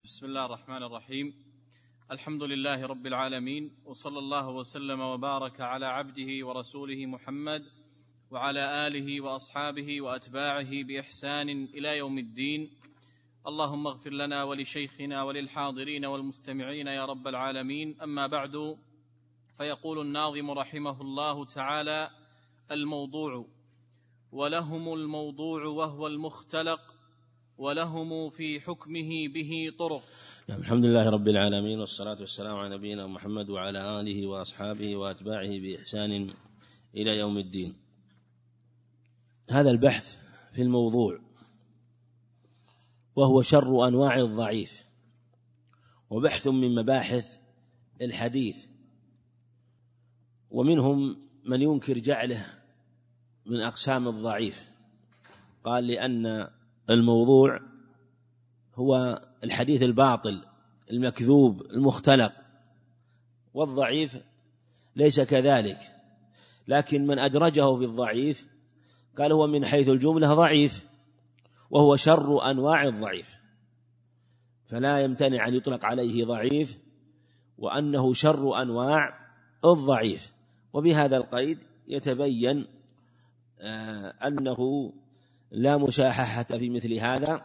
بسم الله الرحمن الرحيم. الحمد لله رب العالمين، وصلى الله وسلم وبارك على عبده ورسوله محمد وعلى آله وأصحابه وأتباعه بإحسان إلى يوم الدين. اللهم اغفر لنا ولشيخنا وللحاضرين والمستمعين يا رب العالمين. أما بعد، فيقول الناظم رحمه الله تعالى: الموضوع: ولهم الموضوع وهو المختلق، ولهم في حكمه به طرق. الحمد لله رب العالمين، والصلاة والسلام على نبينا محمد وعلى آله وأصحابه وأتباعه بإحسان إلى يوم الدين. هذا البحث في الموضوع، وهو شر أنواع الضعيف، وبحث من مباحث الحديث، ومنهم من ينكر جعله من أقسام الضعيف. قال لأن الموضوع هو الحديث الباطل المكذوب المختلق، والضعيف ليس كذلك، لكن من أدرجه في الضعيف قال هو من حيث الجملة ضعيف، وهو شر أنواع الضعيف، فلا يمتنع أن يطلق عليه ضعيف، وأنه شر أنواع الضعيف. وبهذا القيد يتبين أنه لا مشاحة في مثل هذا،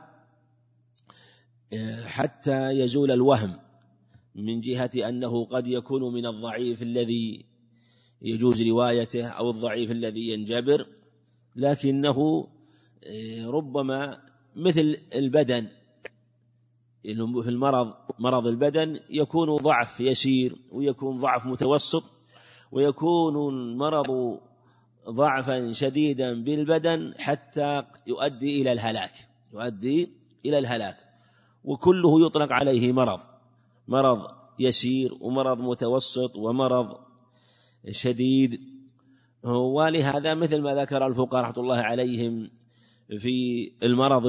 حتى يزول الوهم من جهة أنه قد يكون من الضعيف الذي يجوز روايته أو الضعيف الذي ينجبر، لكنه ربما مثل البدن، في مرض البدن يكون ضعف يسير، ويكون ضعف متوسط، ويكون المرض ضعفا شديدا بالبدن حتى يؤدي إلى الهلاك، وكله يطلق عليه مرض يسير ومرض متوسط ومرض شديد. ولهذا مثل ما ذكر الفقهاء رحمة الله عليهم في المرض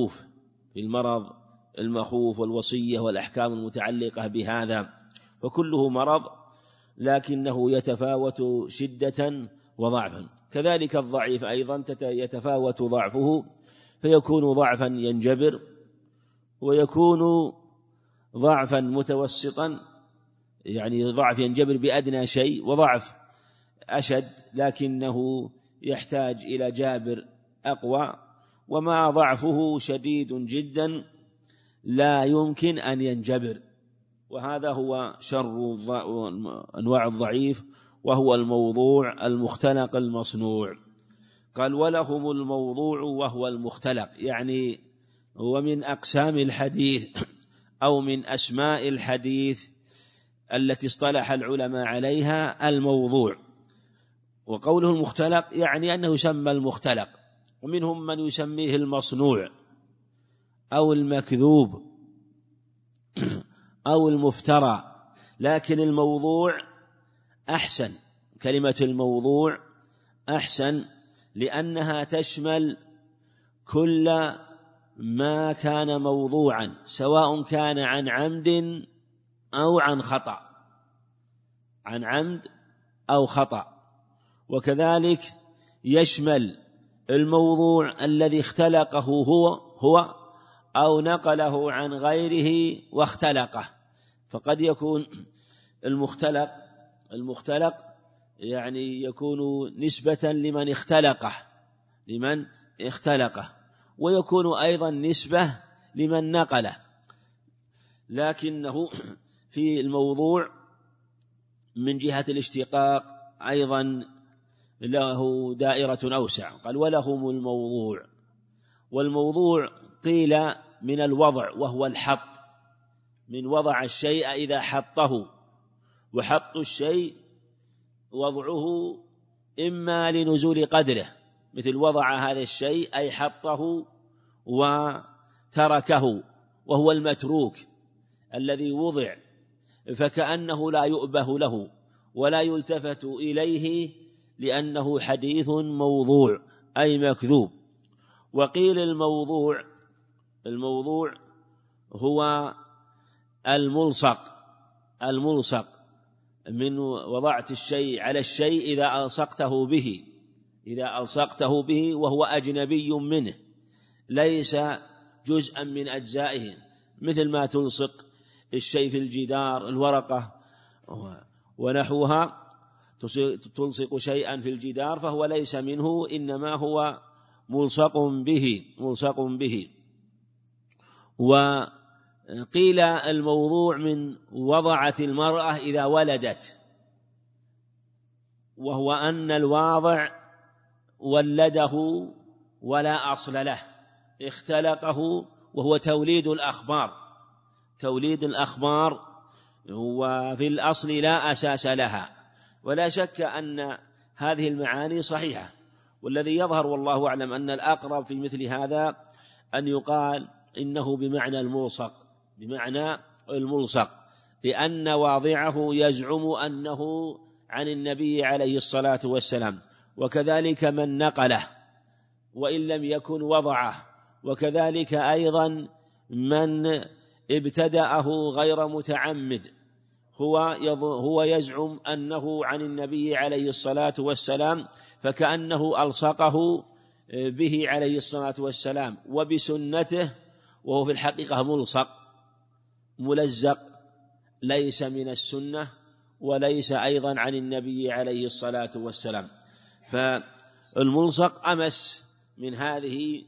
المخوف والوصية والأحكام المتعلقة بهذا، فكله مرض لكنه يتفاوت شدة وضعفا. كذلك الضعيف أيضا يتفاوت ضعفه، فيكون ضعفا ينجبر، ويكون ضعفا متوسطا، يعني ضعف ينجبر بأدنى شيء، وضعف أشد لكنه يحتاج إلى جابر أقوى، وما ضعفه شديد جدا لا يمكن أن ينجبر. وهذا هو شر أنواع الضعيف، وهو الموضوع المختلق المصنوع. قال: ولهم الموضوع وهو المختلق، يعني ومن أقسام الحديث أو من أسماء الحديث التي اصطلح العلماء عليها الموضوع. وقوله المختلق يعني أنه يسمى المختلق، ومنهم من يسميه المصنوع أو المكذوب أو المفترى، لكن الموضوع أحسن، كلمة الموضوع أحسن، لأنها تشمل كل ما كان موضوعا، سواء كان عن عمد أو عن خطأ، وكذلك يشمل الموضوع الذي اختلقه هو أو نقله عن غيره واختلقه. فقد يكون المختلق يعني يكون نسبة لمن اختلقه، ويكون أيضا نسبة لمن نقله، لكنه في الموضوع من جهة الاشتقاق أيضا له دائرة أوسع. قال: ولهم الموضوع. والموضوع قيل من الوضع، وهو الحط، من وضع الشيء إذا حطه، وحط الشيء وضعه إما لنزول قدره، مثل وضع هذا الشيء أي حطه وتركه، وهو المتروك الذي وضع، فكأنه لا يؤبه له ولا يلتفت إليه، لأنه حديث موضوع أي مكذوب. وقيل الموضوع هو الملصق من وضعت الشيء على الشيء إذا ألصقته به وهو أجنبي منه، ليس جزءا من أجزائه، مثل ما تلصق الشيء في الجدار، الورقة ونحوها، تلصق شيئا في الجدار فهو ليس منه، إنما هو ملصق به. وقيل الموضوع من وضعت المرأة إذا ولدت، وهو أن الواضع ولده ولا أصل له، اختلقه، وهو توليد الأخبار وفي الأصل لا أساس لها. ولا شك أن هذه المعاني صحيحة، والذي يظهر والله أعلم أن الأقرب في مثل هذا أن يقال إنه بمعنى الملصق، لأن واضعه يزعم أنه عن النبي عليه الصلاة والسلام، وكذلك من نقله وإن لم يكن وضعه، وكذلك أيضا من ابتدأه غير متعمد هو يزعم أنه عن النبي عليه الصلاة والسلام، فكأنه ألصقه به عليه الصلاة والسلام وبسنته، وهو في الحقيقة ملزق، ليس من السنة وليس أيضا عن النبي عليه الصلاة والسلام. فالملصق أمس من هذه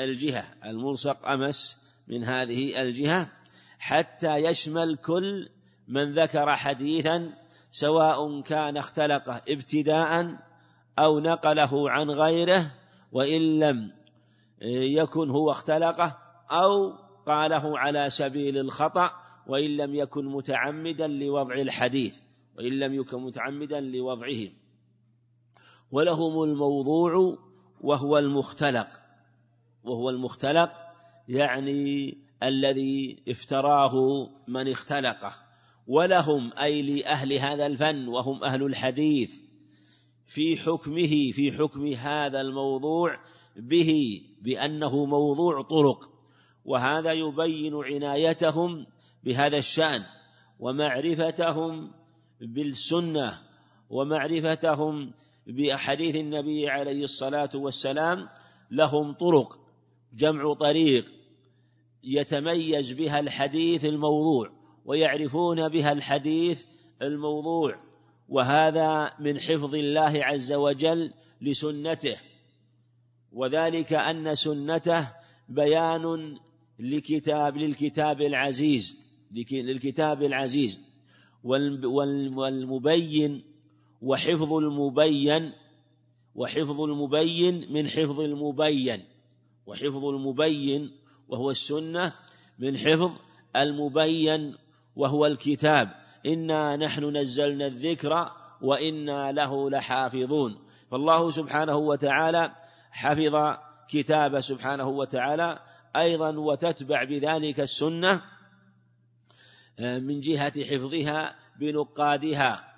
الجهة، حتى يشمل كل من ذكر حديثا، سواء كان اختلقه ابتداء أو نقله عن غيره، وإن لم يكن هو اختلقه أو قاله على سبيل الخطأ، وإن لم يكن متعمدا لوضع الحديث، لوضعه. ولهم الموضوع وهو المختلق، يعني الذي افتراه من اختلقه. ولهم أي لأهل هذا الفن وهم أهل الحديث في حكم هذا الموضوع به بأنه موضوع طرق، وهذا يبين عنايتهم بهذا الشأن، ومعرفتهم بالسنة، ومعرفتهم بأحاديث النبي عليه الصلاة والسلام. لهم طرق، جمع طريق، يتميز بها الحديث الموضوع، ويعرفون بها الحديث الموضوع، وهذا من حفظ الله عز وجل لسنته، وذلك أن سنته بيان للكتاب العزيز، والمبين وحفظ المبين من حفظ المبين وهو السنة، من حفظ المبين وهو الكتاب. إنا نحن نزلنا الذكر وإنا له لحافظون. فالله سبحانه وتعالى حفظ كتاب سبحانه وتعالى أيضا، وتتبع بذلك السنة من جهة حفظها بنقادها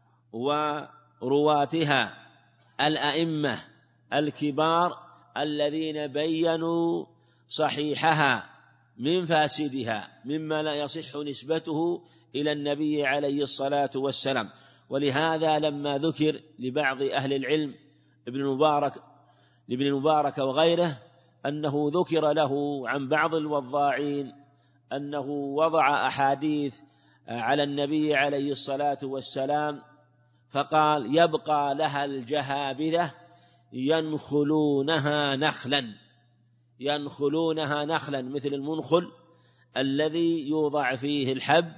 ورواتها الأئمة الكبار الذين بيّنوا صحيحها من فاسدها مما لا يصح نسبته إلى النبي عليه الصلاة والسلام. ولهذا لما ذكر لبعض أهل العلم ابن المبارك وغيره أنه ذكر له عن بعض الوضاعين أنه وضع أحاديث على النبي عليه الصلاة والسلام، فقال: يبقى لها الجهابذة ينخلونها نخلا، مثل المنخل الذي يوضع فيه الحب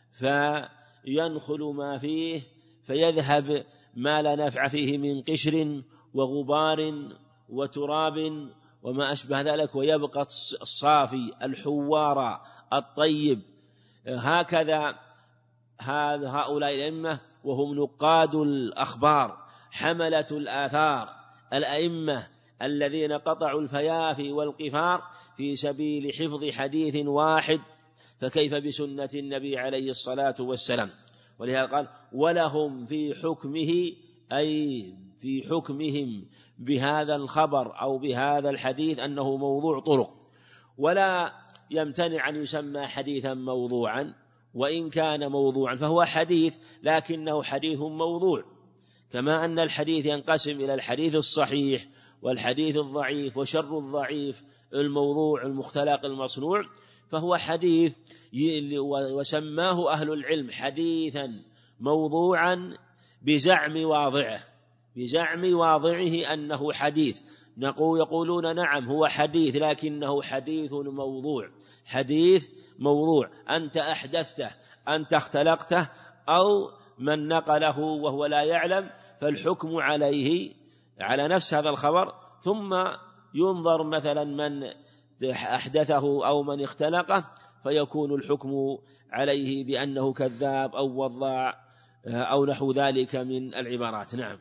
فينخل ما فيه، فيذهب ما لا نفع فيه من قشر وغبار وتراب وما أشبه ذلك، ويبقى الصافي الحوار الطيب. هكذا هؤلاء الأئمة، وهم نقاد الأخبار، حملة الآثار، الأئمة الذين قطعوا الفيافي والقفار في سبيل حفظ حديث واحد، فكيف بسنة النبي عليه الصلاة والسلام. ولهذا قال: ولهم في حكمه، أي في حكمهم بهذا الخبر أو بهذا الحديث أنه موضوع طرق. ولا يمتنع أن يسمى حديثا موضوعا، وإن كان موضوعا فهو حديث، لكنه حديث موضوع، كما أن الحديث ينقسم إلى الحديث الصحيح والحديث الضعيف، وشر الضعيف الموضوع المختلق المصنوع. فهو حديث، وسماه أهل العلم حديثا موضوعا بزعم واضعه أنه حديث. يقولون نعم هو حديث، لكنه حديث موضوع أنت أحدثته، أنت اختلقته، أو من نقله وهو لا يعلم، فالحكم عليه على نفس هذا الخبر، ثم ينظر مثلا من أحدثه أو من اختلقه، فيكون الحكم عليه بأنه كذاب أو وضاع أو نحو ذلك من العبارات. نعم.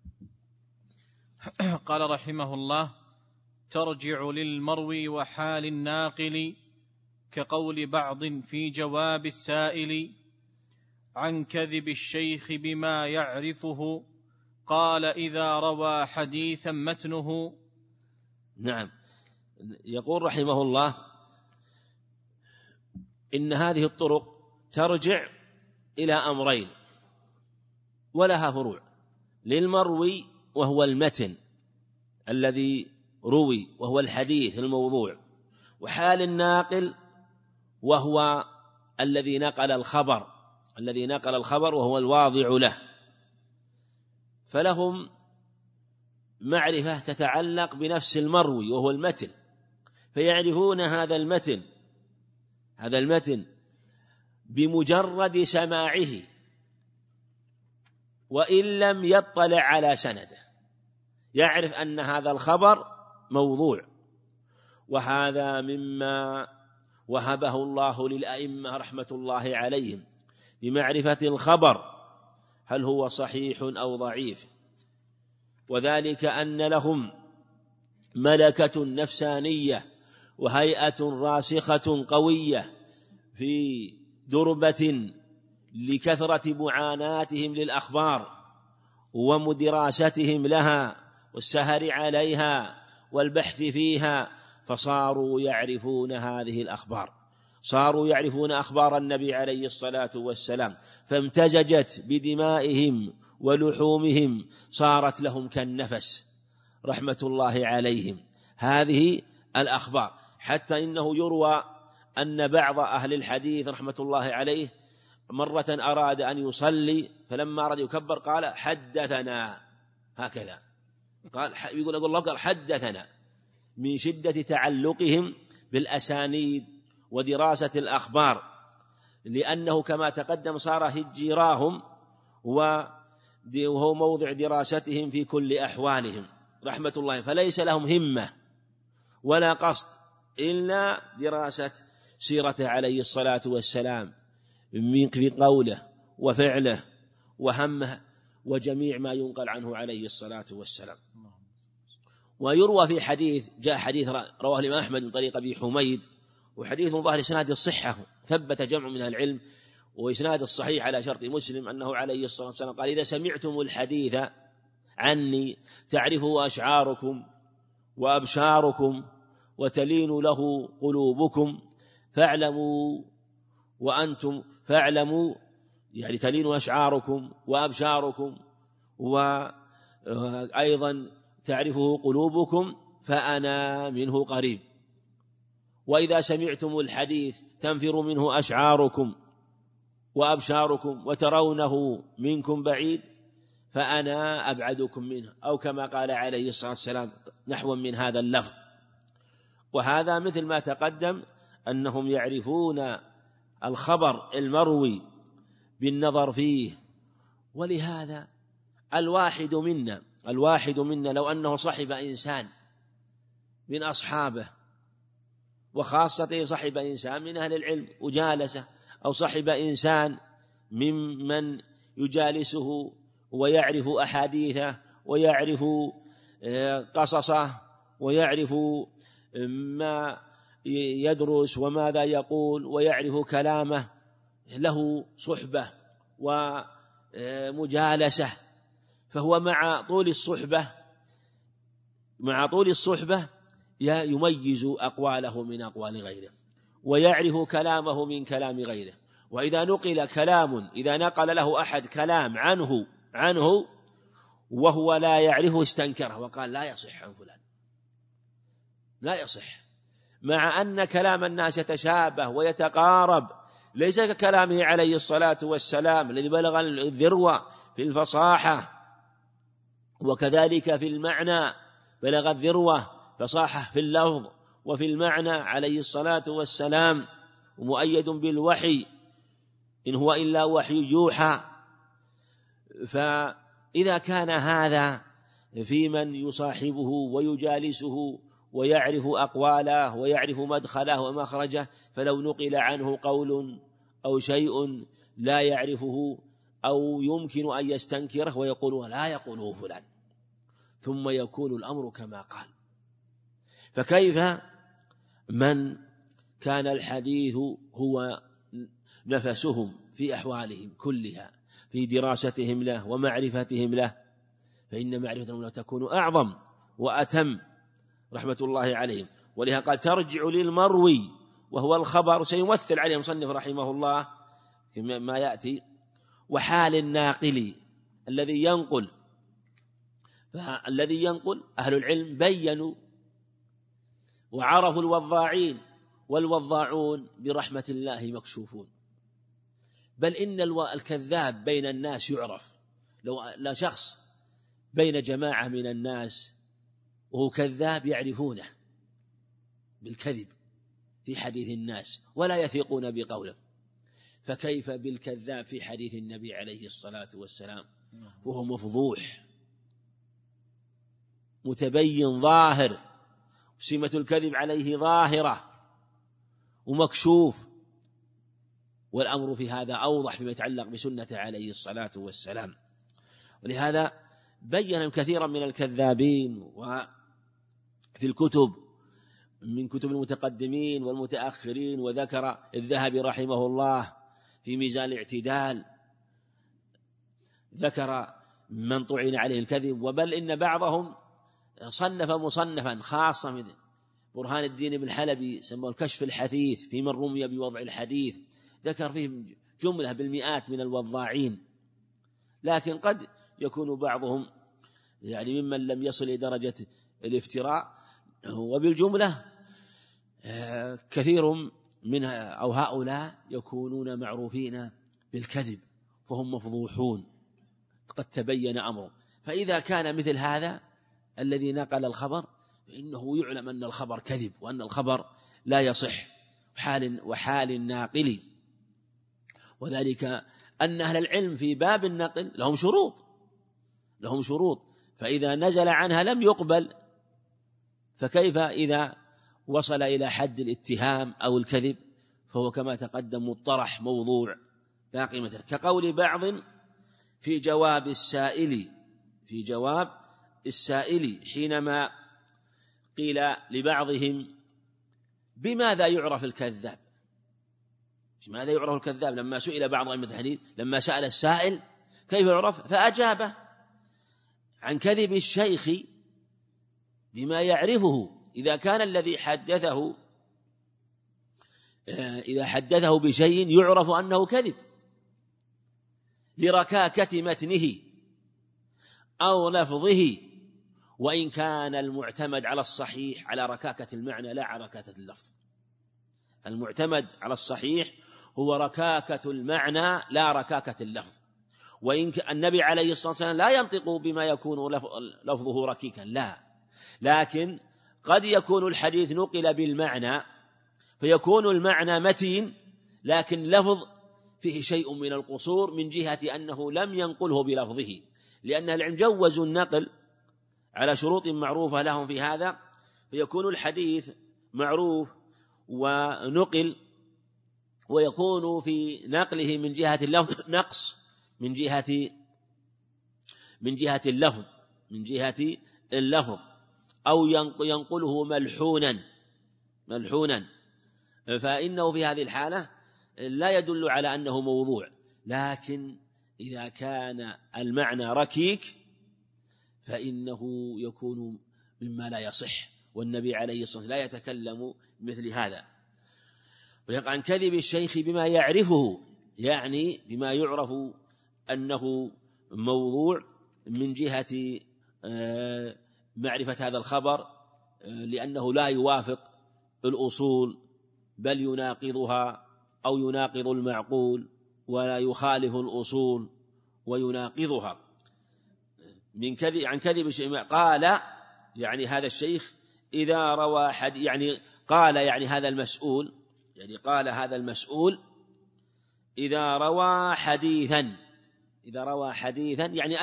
قال رحمه الله: ترجع للمروي وحال الناقل، كقول بعض في جواب السائل عن كذب الشيخ بما يعرفه، قال إذا روى حديثا متنه. نعم. يقول رحمه الله: إن هذه الطرق ترجع إلى أمرين ولها فروع: للمروي وهو المتن الذي روي وهو الحديث الموضوع، وحال الناقل وهو الذي نقل الخبر وهو الواضع له. فلهم معرفة تتعلق بنفس المروي وهو المتن، فيعرفون هذا المتن بمجرد سماعه وإن لم يطلع على سنده، يعرف أن هذا الخبر موضوع. وهذا مما وهبه الله للأئمة رحمة الله عليهم بمعرفة الخبر هل هو صحيح أو ضعيف، وذلك أن لهم ملكة نفسانية وهيئة راسخة قوية في دربة لكثرة معاناتهم للأخبار ومدراستهم لها والسهر عليها والبحث فيها، فصاروا يعرفون هذه الأخبار، صاروا يعرفون أخبار النبي عليه الصلاة والسلام، فامتزجت بدمائهم ولحومهم، صارت لهم كالنفس رحمة الله عليهم هذه الأخبار. حتى إنه يروى أن بعض أهل الحديث رحمة الله عليه مرة أراد أن يصلي، فلما أراد يكبر قال حدثنا، هكذا يقول الله قال حدثنا، من شدة تعلقهم بالأسانيد ودراسة الأخبار، لأنه كما تقدم صار هجيراهم وهو موضع دراستهم في كل أحوالهم رحمة الله، فليس لهم همة ولا قصد إلا دراسة سيرته عليه الصلاة والسلام في قوله وفعله وهمه وجميع ما ينقل عنه عليه الصلاة والسلام. ويروى في حديث، جاء حديث رواه الإمام أحمد من طريق أبي حميد، وحديث ظاهر إسناد الصحة، ثبت جمع من العلم وإسناد الصحيح على شرط مسلم، أنه عليه الصلاة والسلام قال: إذا سمعتم الحديث عني تعرفوا أشعاركم وأبشاركم وتلين له قلوبكم، فاعلموا يعني تلين أشعاركم وأبشاركم وأيضا تعرفه قلوبكم، فأنا منه قريب. وإذا سمعتم الحديث تنفر منه أشعاركم وأبشاركم وترونه منكم بعيد، فأنا أبعدكم منه، أو كما قال عليه الصلاة والسلام نحو من هذا اللفظ. وهذا مثل ما تقدم أنهم يعرفون الخبر المروي بالنظر فيه. ولهذا الواحد منا لو أنه صحب إنسان من أصحابه، وخاصة صحب إنسان من أهل العلم وجالسه، أو صحب إنسان ممن يجالسه ويعرف أحاديثه ويعرف قصصه ويعرف ما يدرس وماذا يقول ويعرف كلامه، له صحبة ومجالسة، فهو مع طول الصحبة يميز أقواله من أقوال غيره، ويعرف كلامه من كلام غيره. وإذا نقل له أحد كلام عنه وهو لا يعرفه استنكره وقال لا يصح عن فلان، لا يصح، مع أن كلام الناس يتشابه ويتقارب، ليس ككلامه عليه الصلاة والسلام الذي بلغ الذروة في الفصاحة، وكذلك في المعنى بلغ الذروة فصاحة في اللفظ وفي المعنى عليه الصلاة والسلام، ومؤيد بالوحي إن هو إلا وحي يوحى. فإذا كان هذا في من يصاحبه ويجالسه ويعرف أقواله ويعرف مدخله ومخرجه، فلو نقل عنه قول أو شيء لا يعرفه أو يمكن أن يستنكره ويقول لا يقوله فلان، ثم يكون الأمر كما قال. فكيف من كان الحديث هو نفسهم في أحوالهم كلها، في دراستهم له ومعرفتهم له، فإن معرفتهم له تكون أعظم وأتم رحمة الله عليهم. ولهذا قال ترجع للمروي وهو الخبر، سيمثل عليه المصنف رحمه الله ما يأتي، وحال الناقل الذي ينقل. فالذي ينقل أهل العلم بيّنوا وعرفوا الوضاعين، والوضاعون برحمة الله مكشوفون. بل إن الكذاب بين الناس يعرف، لو لا شخص بين جماعة من الناس وهو كذاب يعرفونه بالكذب في حديث الناس ولا يثقون بقوله، فكيف بالكذاب في حديث النبي عليه الصلاة والسلام وهو مفضوح متبين ظاهر، سمة الكذب عليه ظاهرة ومكشوف، والأمر في هذا أوضح فيما يتعلق بسنته عليه الصلاة والسلام. ولهذا بيّن كثيرا من الكذابين وفي الكتب من كتب المتقدمين والمتأخرين، وذكر الذهبي رحمه الله في ميزان الاعتدال ذكر من طعن عليه الكذب، وبل إن بعضهم صنف مصنفا خاصا من برهان الدين بن حلبي سموه الكشف الحثيث في من رمي بوضع الحديث، ذكر فيه جملة بالمئات من الوضاعين. لكن قد يكون بعضهم يعني ممن لم يصل إلى درجة الافتراء، وبالجملة كثير منها أو هؤلاء يكونون معروفين بالكذب فهم مفضوحون قد تبين أمره. فإذا كان مثل هذا الذي نقل الخبر فإنه يعلم أن الخبر كذب وأن الخبر لا يصح، وحال الناقل، وذلك أن أهل العلم في باب النقل لهم شروط، فإذا نزل عنها لم يقبل، فكيف إذا وصل إلى حد الاتهام أو الكذب فهو كما تقدم مطرح موضوع لا قيمة له. كقول بعض في جواب السائل حينما قيل لبعضهم بماذا يعرف الكذاب؟ لماذا يعرف الكذاب؟ لما سئل بعض أئمة الحديث لما سأل السائل كيف يعرف فأجابه عن كذب الشيخ بما يعرفه، إذا كان الذي حدثه بشيء يعرف أنه كذب لركاكة متنه أو لفظه، وإن كان المعتمد على الصحيح على ركاكة المعنى لا على ركاكة اللفظ. المعتمد على الصحيح هو ركاكة المعنى لا ركاكة اللفظ، وإن النبي عليه الصلاة والسلام لا ينطق بما يكون لفظه ركيكا، لا، لكن قد يكون الحديث نقل بالمعنى فيكون المعنى متين لكن لفظ فيه شيء من القصور من جهة أنه لم ينقله بلفظه، لأن العلم جوزوا النقل على شروط معروفة لهم في هذا، فيكون الحديث معروف ونقل، ويكون في نقله من جهة اللفظ نقص من جهة اللفظ أو ينقله ملحونا، فإنه في هذه الحالة لا يدل على أنه موضوع. لكن إذا كان المعنى ركيك فإنه يكون مما لا يصح، والنبي عليه الصلاة والسلام لا يتكلم مثل هذا. ويقع عن كذب الشيخ بما يعرفه، يعني بما يعرف أنه موضوع من جهة معرفة هذا الخبر، لأنه لا يوافق الأصول بل يناقضها أو يناقض المعقول ولا يخالف الأصول ويناقضها عن كذب الشيخ قال يعني هذا الشيخ إذا روى يعني قال يعني هذا المسؤول يعني قال هذا المسؤول إذا روى حديثا يعني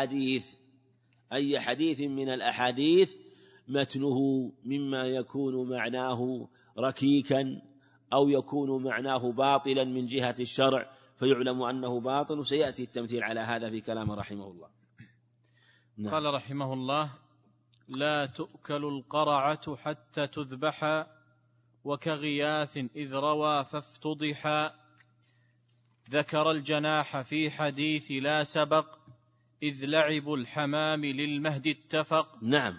أي حديث من الأحاديث متنه مما يكون معناه ركيكا أو يكون معناه باطلا من جهة الشرع فيعلم أنه باطل، وسيأتي التمثيل على هذا في كلام رحمه الله. نعم. قال رحمه الله: لا تؤكل القرعة حتى تذبح، وكغياث إذ روى فافتضح، ذكر الجناح في حديث لا سبق، إذ لعب الحمام للمهد اتفق. نعم.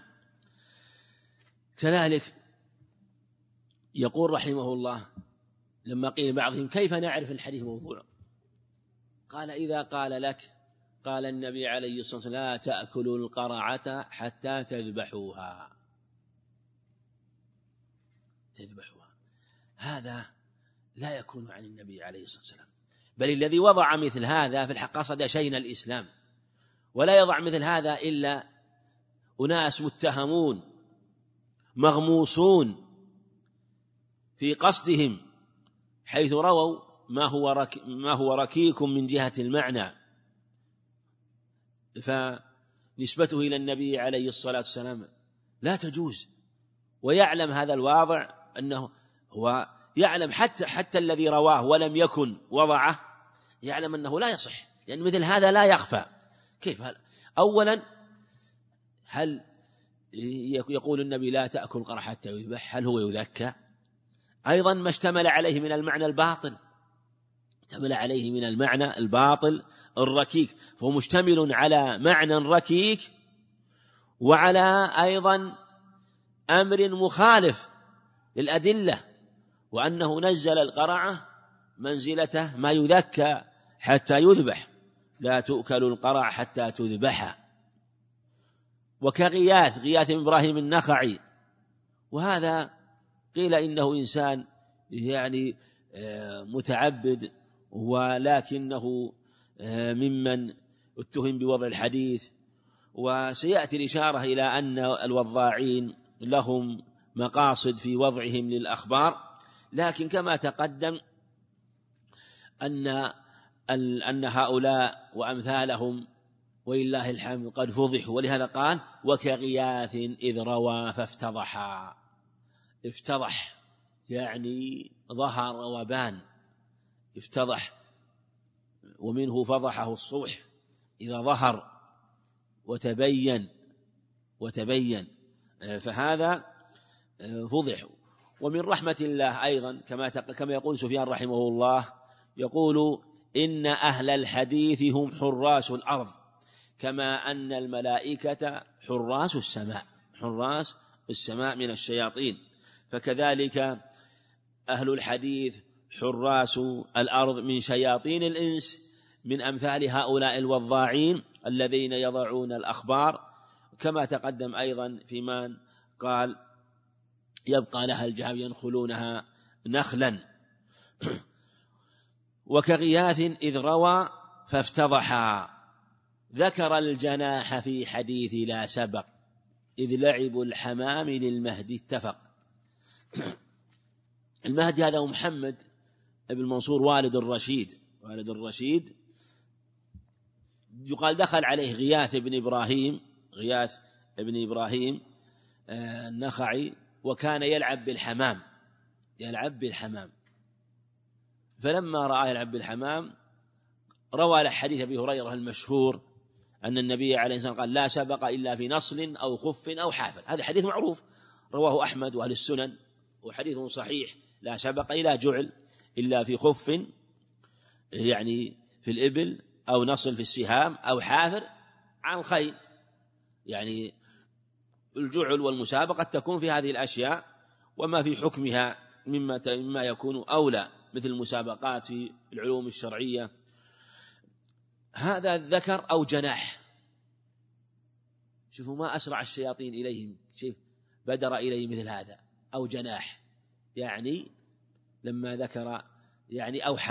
كذلك يقول رحمه الله لما قيل بعضهم كيف نعرف الحديث موضوع؟ قال إذا قال لك قال النبي عليه الصلاة والسلام لا تأكلوا القرعة حتى تذبحوها، هذا لا يكون عن النبي عليه الصلاة والسلام، بل الذي وضع مثل هذا في الحق قصد شيء الإسلام، ولا يضع مثل هذا إلا أناس متهمون مغموسون في قصدهم، حيث رووا ما هو ركيك من جهة المعنى، فنسبته إلى النبي عليه الصلاة والسلام لا تجوز. ويعلم هذا الواضع أنه هو يعلم حتى الذي رواه ولم يكن وضعه يعلم أنه لا يصح، لأن مثل هذا لا يخفى. كيف هذا؟ أولا هل يقول النبي لا تأكل قرع حتى يذبح، هل هو يذكى؟ أيضا ما اشتمل عليه من المعنى الباطل، اشتمل عليه من المعنى الباطل الركيك، فهو مشتمل على معنى ركيك وعلى أيضا أمر مخالف للأدلة، وأنه نزل القرعة منزلته ما يذكى حتى يذبح، لا تؤكل القرع حتى تذبح. غياث إبراهيم النخعي، وهذا قيل إنه إنسان يعني متعبد، ولكنه ممن اتهم بوضع الحديث، وسيأتي الإشارة إلى أن الوضاعين لهم مقاصد في وضعهم للأخبار، لكن كما تقدم أن هؤلاء وأمثالهم ولله الحمد قد فضحوا، ولهذا قال وكغياث إذ روى فافتضح، افتضح يعني ظهر وبان، افتضح ومنه فضحه الصبح إذا ظهر وتبين فهذا فضح. ومن رحمة الله أيضا كما يقول سفيان رحمه الله، يقول إن أهل الحديث هم حراس الأرض كما أن الملائكة حراس السماء من الشياطين، فكذلك أهل الحديث حراس الأرض من شياطين الإنس، من أمثال هؤلاء الوضاعين الذين يضعون الأخبار، كما تقدم أيضا في من قال يبقى لها الجهاب ينخلونها نخلا. وكغياث إذ روى فافتضحا، ذكر الجناح في حديث لا سبق، إذ لعب الحمام للمهد اتفق. المهدي هذا محمد بن منصور والد الرشيد، يقال دخل عليه غياث بن إبراهيم النخعي، وكان يلعب بالحمام، فلما رأى يلعب بالحمام روى له حديث أبي هريرة المشهور أن النبي عليه الصلاة والسلام قال لا سبق إلا في نصل أو خف أو حافر، هذا حديث معروف رواه أحمد وأهل السنن، وحديث صحيح، لا سبق إلا جعل إلا في خف يعني في الإبل، أو نصل في السهام، أو حافر عن الخيل، يعني الجعل والمسابقة تكون في هذه الأشياء، وما في حكمها مما يكون أولى مثل المسابقات في العلوم الشرعية. هذا الذكر أو جناح، شوفوا ما أسرع الشياطين إليهم، شوف بدر إليه مثل هذا أو جناح، يعني لما ذكر يعني أو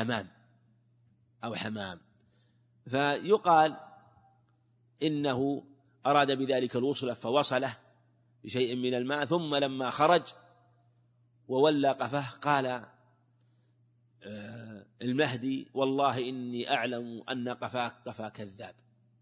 حمام فيقال إنه أراد بذلك الوصل فوصله بشيء من الماء، ثم لما خرج وولى قفاه قال المهدي والله إني أعلم أن قفاك قفا كذاب،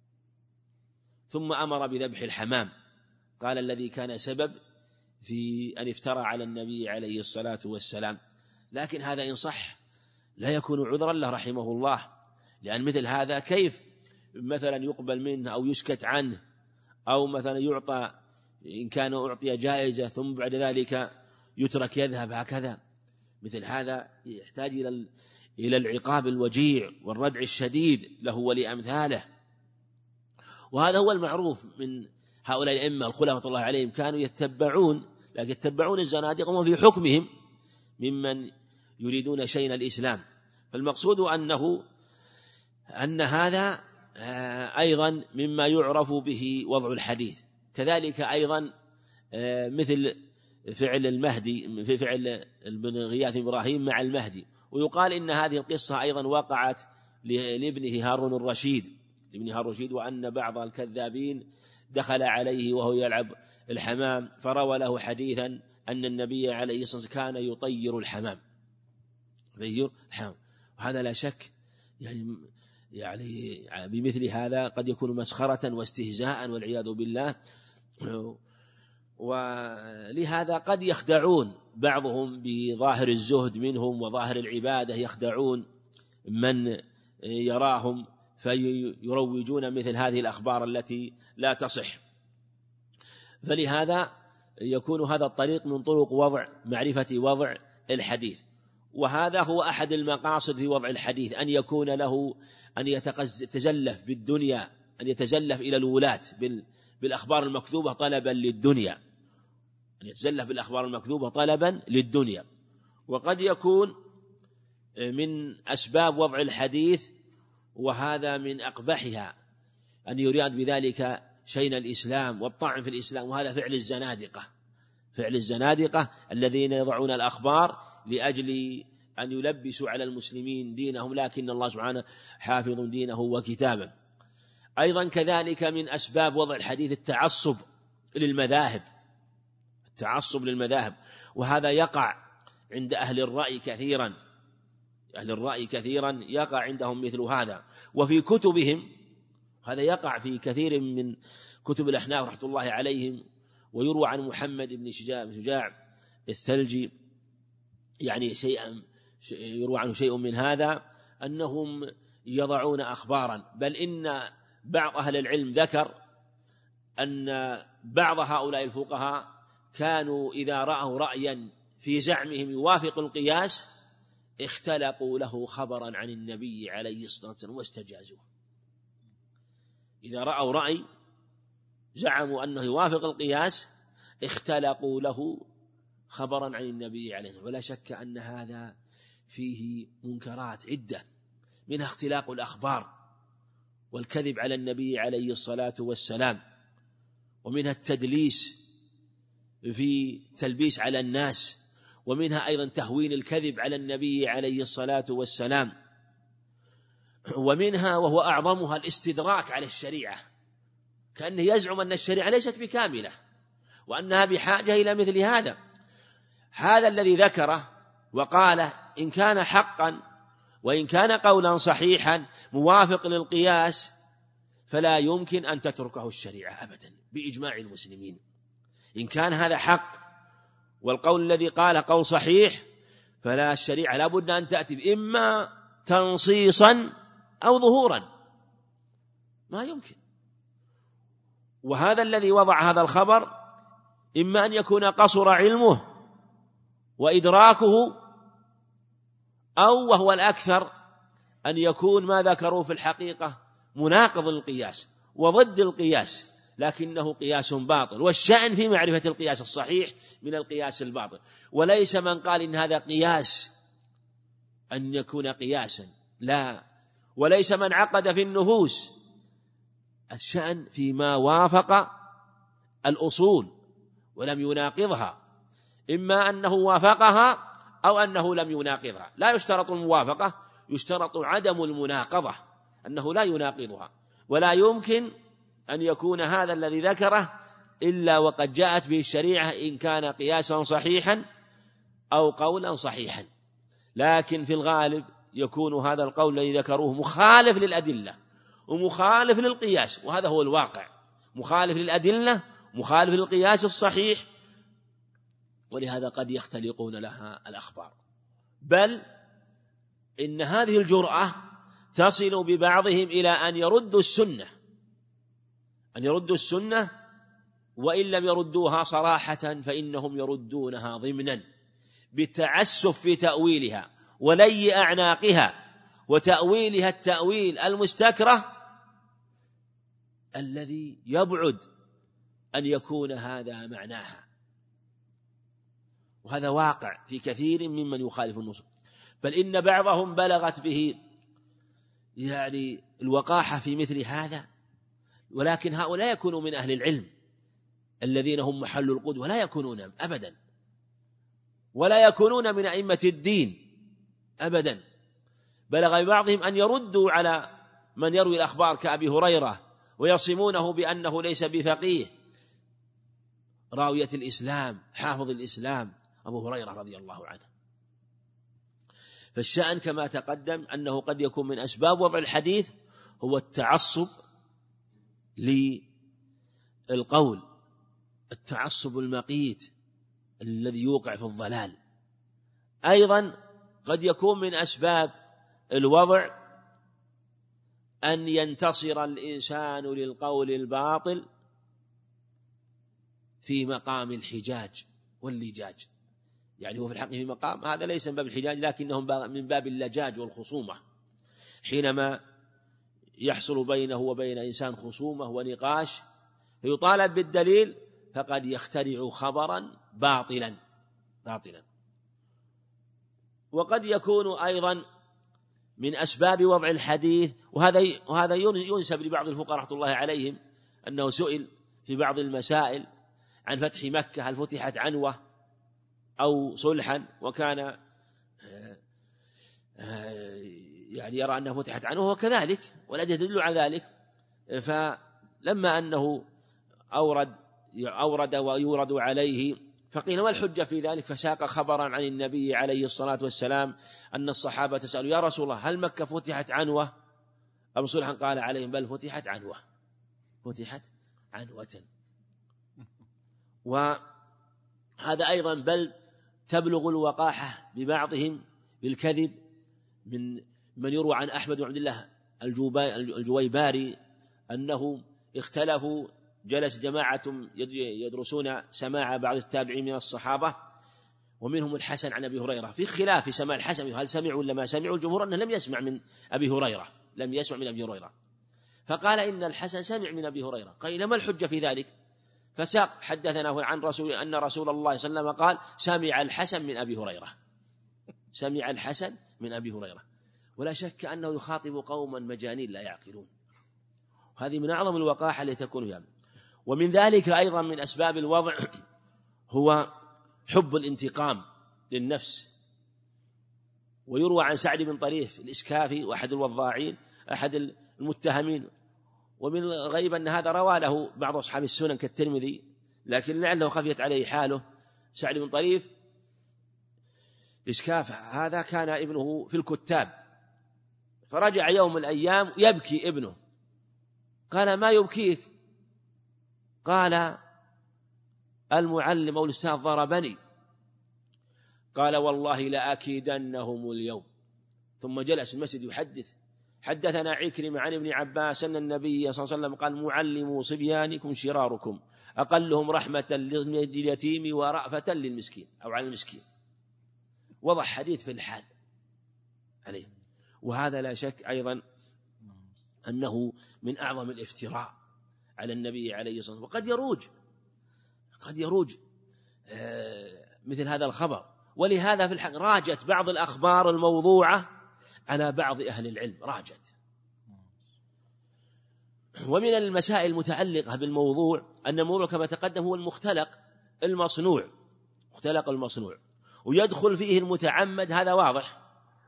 ثم أمر بذبح الحمام، قال الذي كان سبب في أن افترى على النبي عليه الصلاة والسلام. لكن هذا إن صح لا يكون عذرا له رحمه الله، لأن مثل هذا كيف مثلا يقبل منه أو يسكت عنه، أو مثلا يعطى إن كان أعطي جائزة ثم بعد ذلك يترك يذهب هكذا. مثل هذا يحتاج إلى العقاب الوجيع والردع الشديد له ولأمثاله. وهذا هو المعروف من هؤلاء الأئمة الخلفاء الله عليهم، كانوا يتبعون، لكن يتبعون الزنادقة وفي حكمهم ممن يريدون شيء الإسلام. فالمقصود أن هذا أيضا مما يعرف به وضع الحديث. كذلك أيضا مثل فعل المهدي في فعل ابن غياث إبراهيم مع المهدي، ويقال إن هذه القصة أيضا وقعت لابنه هارون الرشيد، وأن بعض الكذابين دخل عليه وهو يلعب الحمام فروى له حديثا أن النبي عليه الصلاة والسلام كان يطير الحمام. وهذا لا شك يعني بمثل هذا قد يكون مسخرة واستهزاء والعياذ بالله. ولهذا قد يخدعون بعضهم بظاهر الزهد منهم وظاهر العبادة، يخدعون من يراهم فيروجون مثل هذه الأخبار التي لا تصح. فلهذا يكون هذا الطريق من طرق معرفة وضع الحديث. وهذا هو أحد المقاصد في وضع الحديث، أن يكون له أن يتزلف بالدنيا، أن يتزلف إلى الولاة بالأخبار المكذوبة طلبا للدنيا، أن يتزلف بالأخبار المكذوبة طلبا للدنيا. وقد يكون من أسباب وضع الحديث، وهذا من أقبحها، أن يريد بذلك شين الإسلام والطعن في الإسلام، وهذا فعل الزنادقة الذين يضعون الأخبار لأجل أن يلبسوا على المسلمين دينهم، لكن الله سبحانه حافظ دينه وكتابه. أيضا كذلك من أسباب وضع الحديث التعصب للمذاهب، وهذا يقع عند أهل الرأي كثيرا يقع عندهم مثل هذا. وفي كتبهم هذا يقع في كثير من كتب الأحناف رحمة الله عليهم. ويروى عن محمد بن شجاع الثلجي يعني يروى عنه شيء من هذا، أنهم يضعون أخبارا، بل إن بعض أهل العلم ذكر أن بعض هؤلاء الفقهاء كانوا إذا رأوا رأيا في زعمهم يوافق القياس اختلقوا له خبرا عن النبي عليه الصلاة والسلام واستجازوه. إذا رأوا رأي زعموا أنه يوافق القياس اختلقوا له خبرا عن النبي عليه الصلاة والسلام. ولا شك أن هذا فيه منكرات عدة، منها اختلاق الأخبار والكذب على النبي عليه الصلاة والسلام، ومنها التدليس في تلبيس على الناس، ومنها أيضا تهوين الكذب على النبي عليه الصلاة والسلام، ومنها وهو أعظمها الاستدراك على الشريعة، كأنه يزعم أن الشريعة ليست بكاملة وأنها بحاجة إلى مثل هذا الذي ذكره وقال إن كان حقا وإن كان قولا صحيحا موافق للقياس فلا يمكن أن تتركه الشريعة أبدا بإجماع المسلمين. إن كان هذا حق والقول الذي قال قول صحيح فلا الشريعة لا بد أن تأتي إما تنصيصا أو ظهورا، ما يمكن. وهذا الذي وضع هذا الخبر إما أن يكون قصر علمه وإدراكه، أو وهو الأكثر أن يكون ما ذكروا في الحقيقة مناقض القياس وضد القياس، لكنه قياس باطل. والشأن في معرفة القياس الصحيح من القياس الباطل، وليس من قال إن هذا قياس أن يكون قياسا، لا، وليس من عقد في النفوس. الشأن فيما وافق الأصول ولم يناقضها، إما أنه وافقها أو أنه لم يناقضها. لا يشترط الموافقة، يشترط عدم المناقضة، أنه لا يناقضها. ولا يمكن أن يكون هذا الذي ذكره إلا وقد جاءت به الشريعة إن كان قياسا صحيحا أو قولا صحيحا. لكن في الغالب يكون هذا القول الذي ذكروه مخالف للأدلة ومخالف للقياس، وهذا هو الواقع، مخالف للأدلة مخالف للقياس الصحيح، ولهذا قد يختلقون لها الأخبار. بل إن هذه الجرأة تصل ببعضهم إلى أن يردوا السنة، وإن لم يردوها صراحة فإنهم يردونها ضمنا بالتعسف في تأويلها ولي أعناقها وتأويلها التأويل المستكره الذي يبعد أن يكون هذا معناها. وهذا واقع في كثير ممن يخالف النصوص، بل إن بعضهم بلغت به يعني الوقاحة في مثل هذا. ولكن هؤلاء يكونوا من أهل العلم الذين هم محل القدوة، ولا يكونون أبدا، ولا يكونون من أئمة الدين أبدا. بلغ ببعضهم أن يردوا على من يروي الأخبار كأبي هريرة ويصمونه بأنه ليس بفقيه، راوية الإسلام حافظ الإسلام أبو هريرة رضي الله عنه. فالشأن كما تقدم أنه قد يكون من أسباب وضع الحديث هو التعصب للقول، التعصب المقيت الذي يوقع في الضلال. أيضا قد يكون من أسباب الوضع أن ينتصر الإنسان للقول الباطل في مقام الحجاج واللجاج. يعني هو في الحق في مقام هذا ليس من باب الحجاج، لكنه من باب اللجاج والخصومة. حينما يحصل بينه وبين إنسان خصومة ونقاش فيطالب بالدليل فقد يخترع خبرا باطلا. وقد يكون أيضا من أسباب وضع الحديث، وهذا ينسب لبعض الفقهاء رحمة الله عليهم أنه سئل في بعض المسائل عن فتح مكة هل فتحت عنوة أو صلحا، وكان يعني يرى أنها فتحت عنوة وكذلك، والأدلة تدل على ذلك. فلما أنه أورد ويورد عليه فقيل ما الحجة في ذلك، فساق خبرا عن النبي عليه الصلاة والسلام أن الصحابة سألوا يا رسول الله هل مكة فتحت عنوة أم صلحا؟ قال عليهم بل فتحت عنوة. وهذا أيضا بل تبلغ الوقاحة ببعضهم بالكذب من يروى عن أحمد بن عبد الله الجويباري أنه اختلفوا، جلس جماعة يدرسون سماع بعض التابعين من الصحابة ومنهم الحسن عن أبي هريرة، في خلاف في سماع الحسن هل سمعوا ولا ما سمعوا. الجمهور أنه لم يسمع من أبي هريرة، فقال إن الحسن سمع من أبي هريرة. قيل ما الحجة في ذلك؟ فساق حدثنا عن أن رسول الله صلى الله عليه وسلم قال سمع الحسن من أبي هريرة. ولا شك أنه يخاطب قوما مجانين لا يعقلون. هذه من أعظم الوقاحة التي تكون فيها. ومن ذلك أيضا من أسباب الوضع هو حب الانتقام للنفس. ويروى عن سعد بن طريف الإسكافي وأحد الوضاعين أحد المتهمين، ومن الغيب أن هذا روى له بعض أصحاب السنن كالترمذي، لكن لعله خفيت عليه حاله. سعد بن طريف إسكاف هذا كان ابنه في الكتاب، فرجع يوم من الأيام يبكي ابنه. قال ما يبكيك؟ قال المعلم أو الأستاذ ضربني. قال والله لأكيدنهم اليوم. ثم جلس المسجد يحدث. حدثنا عكرمة عن ابن عباس أن النبي صلى الله عليه وسلم قال معلموا صبيانكم شراركم أقلهم رحمة لليتيم ورأفة للمسكين أو على المسكين. وضع حديث في الحال عليه. وهذا لا شك أيضا أنه من أعظم الافتراء على النبي عليه الصلاة والسلام. وقد يروج مثل هذا الخبر. ولهذا في الحق راجت بعض الأخبار الموضوعة على بعض أهل العلم راجت. ومن المسائل المتعلقة بالموضوع أن الموضوع كما تقدم هو المختلق المصنوع. ويدخل فيه المتعمد، هذا واضح،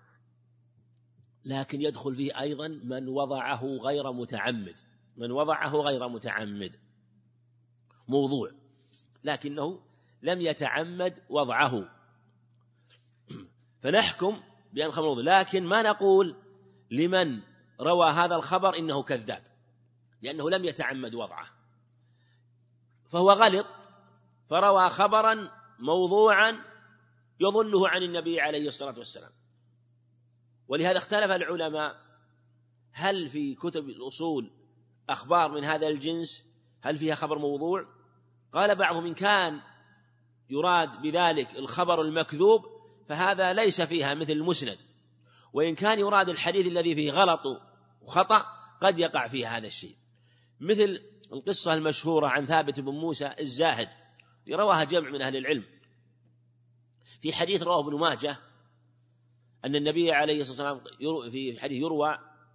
لكن يدخل فيه أيضا من وضعه غير متعمد، من وضعه غير متعمد موضوع لكنه لم يتعمد وضعه، فنحكم بأن الخبر موضوع، لكن ما نقول لمن روى هذا الخبر إنه كذاب، لأنه لم يتعمد وضعه، فهو غلط فروى خبرا موضوعا يظنه عن النبي عليه الصلاة والسلام. ولهذا اختلف العلماء هل في كتب الأصول أخبار من هذا الجنس، هل فيها خبر موضوع؟ قال بعضهم إن كان يراد بذلك الخبر المكذوب فهذا ليس فيها مثل المسند، وإن كان يراد الحديث الذي فيه غلط وخطأ قد يقع فيها هذا الشيء، مثل القصة المشهورة عن ثابت بن موسى الزاهد رواها جمع من أهل العلم، في حديث رواه ابن ماجه أن النبي عليه الصلاة والسلام في حديث يروى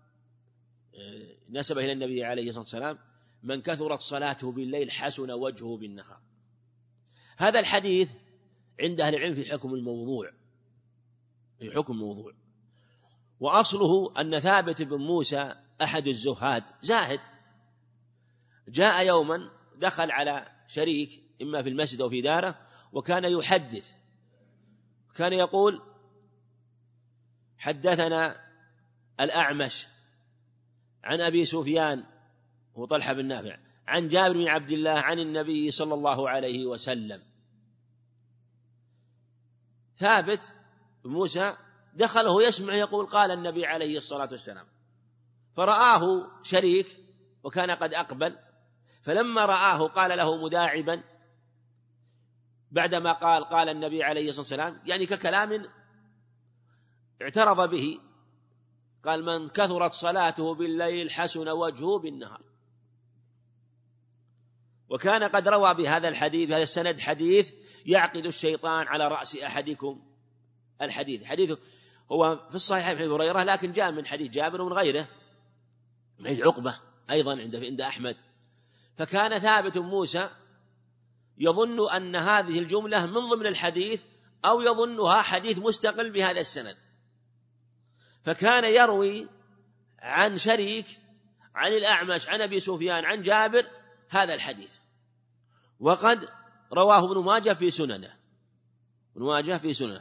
نسب إلى النبي عليه الصلاة والسلام من كثرت صلاته بالليل حسن وجهه بالنهار. هذا الحديث عند أهل العلم في حكم الموضوع، في حكم الموضوع، وأصله أن ثابت بن موسى أحد الزهاد زاهد جاء يوما دخل على شريك إما في المسجد أو في داره وكان يحدث، كان يقول حدثنا الأعمش عن أبي سفيان هو طلحة بن نافع عن جابر بن عبد الله عن النبي صلى الله عليه وسلم. ثابت بن موسى دخله يسمع يقول قال النبي عليه الصلاة والسلام، فرآه شريك وكان قد أقبل، فلما رآه قال له مداعبا بعدما قال النبي عليه الصلاة والسلام، يعني ككلام اعترض به، قال من كثرت صلاته بالليل حسن وجهه بالنهار. وكان قد روى بهذا الحديث بهذا السند حديث يعقد الشيطان على رأس أحدكم، الحديث حديثه هو في الصحيح عن أبي هريرة لكن جاء من حديث جابر ومن غيره من حديث عقبة أيضا عند أحمد. فكان ثابت موسى يظن أن هذه الجملة من ضمن الحديث أو يظنها حديث مستقل بهذا السند، فكان يروي عن شريك عن الأعمش عن أبي سفيان عن جابر هذا الحديث، وقد رواه ابن ماجه في سننه، ابن ماجه في سننه.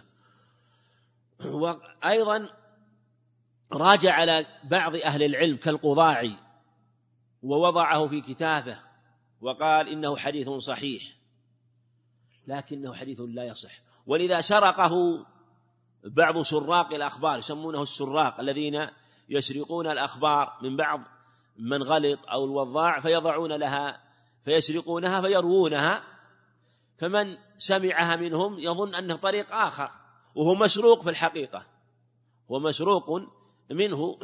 وأيضا راجع على بعض أهل العلم كالقضاعي ووضعه في كتابه وقال إنه حديث صحيح لكنه حديث لا يصح، ولذا سرقه بعض سراق الأخبار، يسمونه السراق الذين يسرقون الأخبار من بعض من غلط أو الوضاع فيضعون لها فيسرقونها فيروونها، فمن سمعها منهم يظن أنه طريق آخر وهو مسروق في الحقيقة، هو مسروق منه،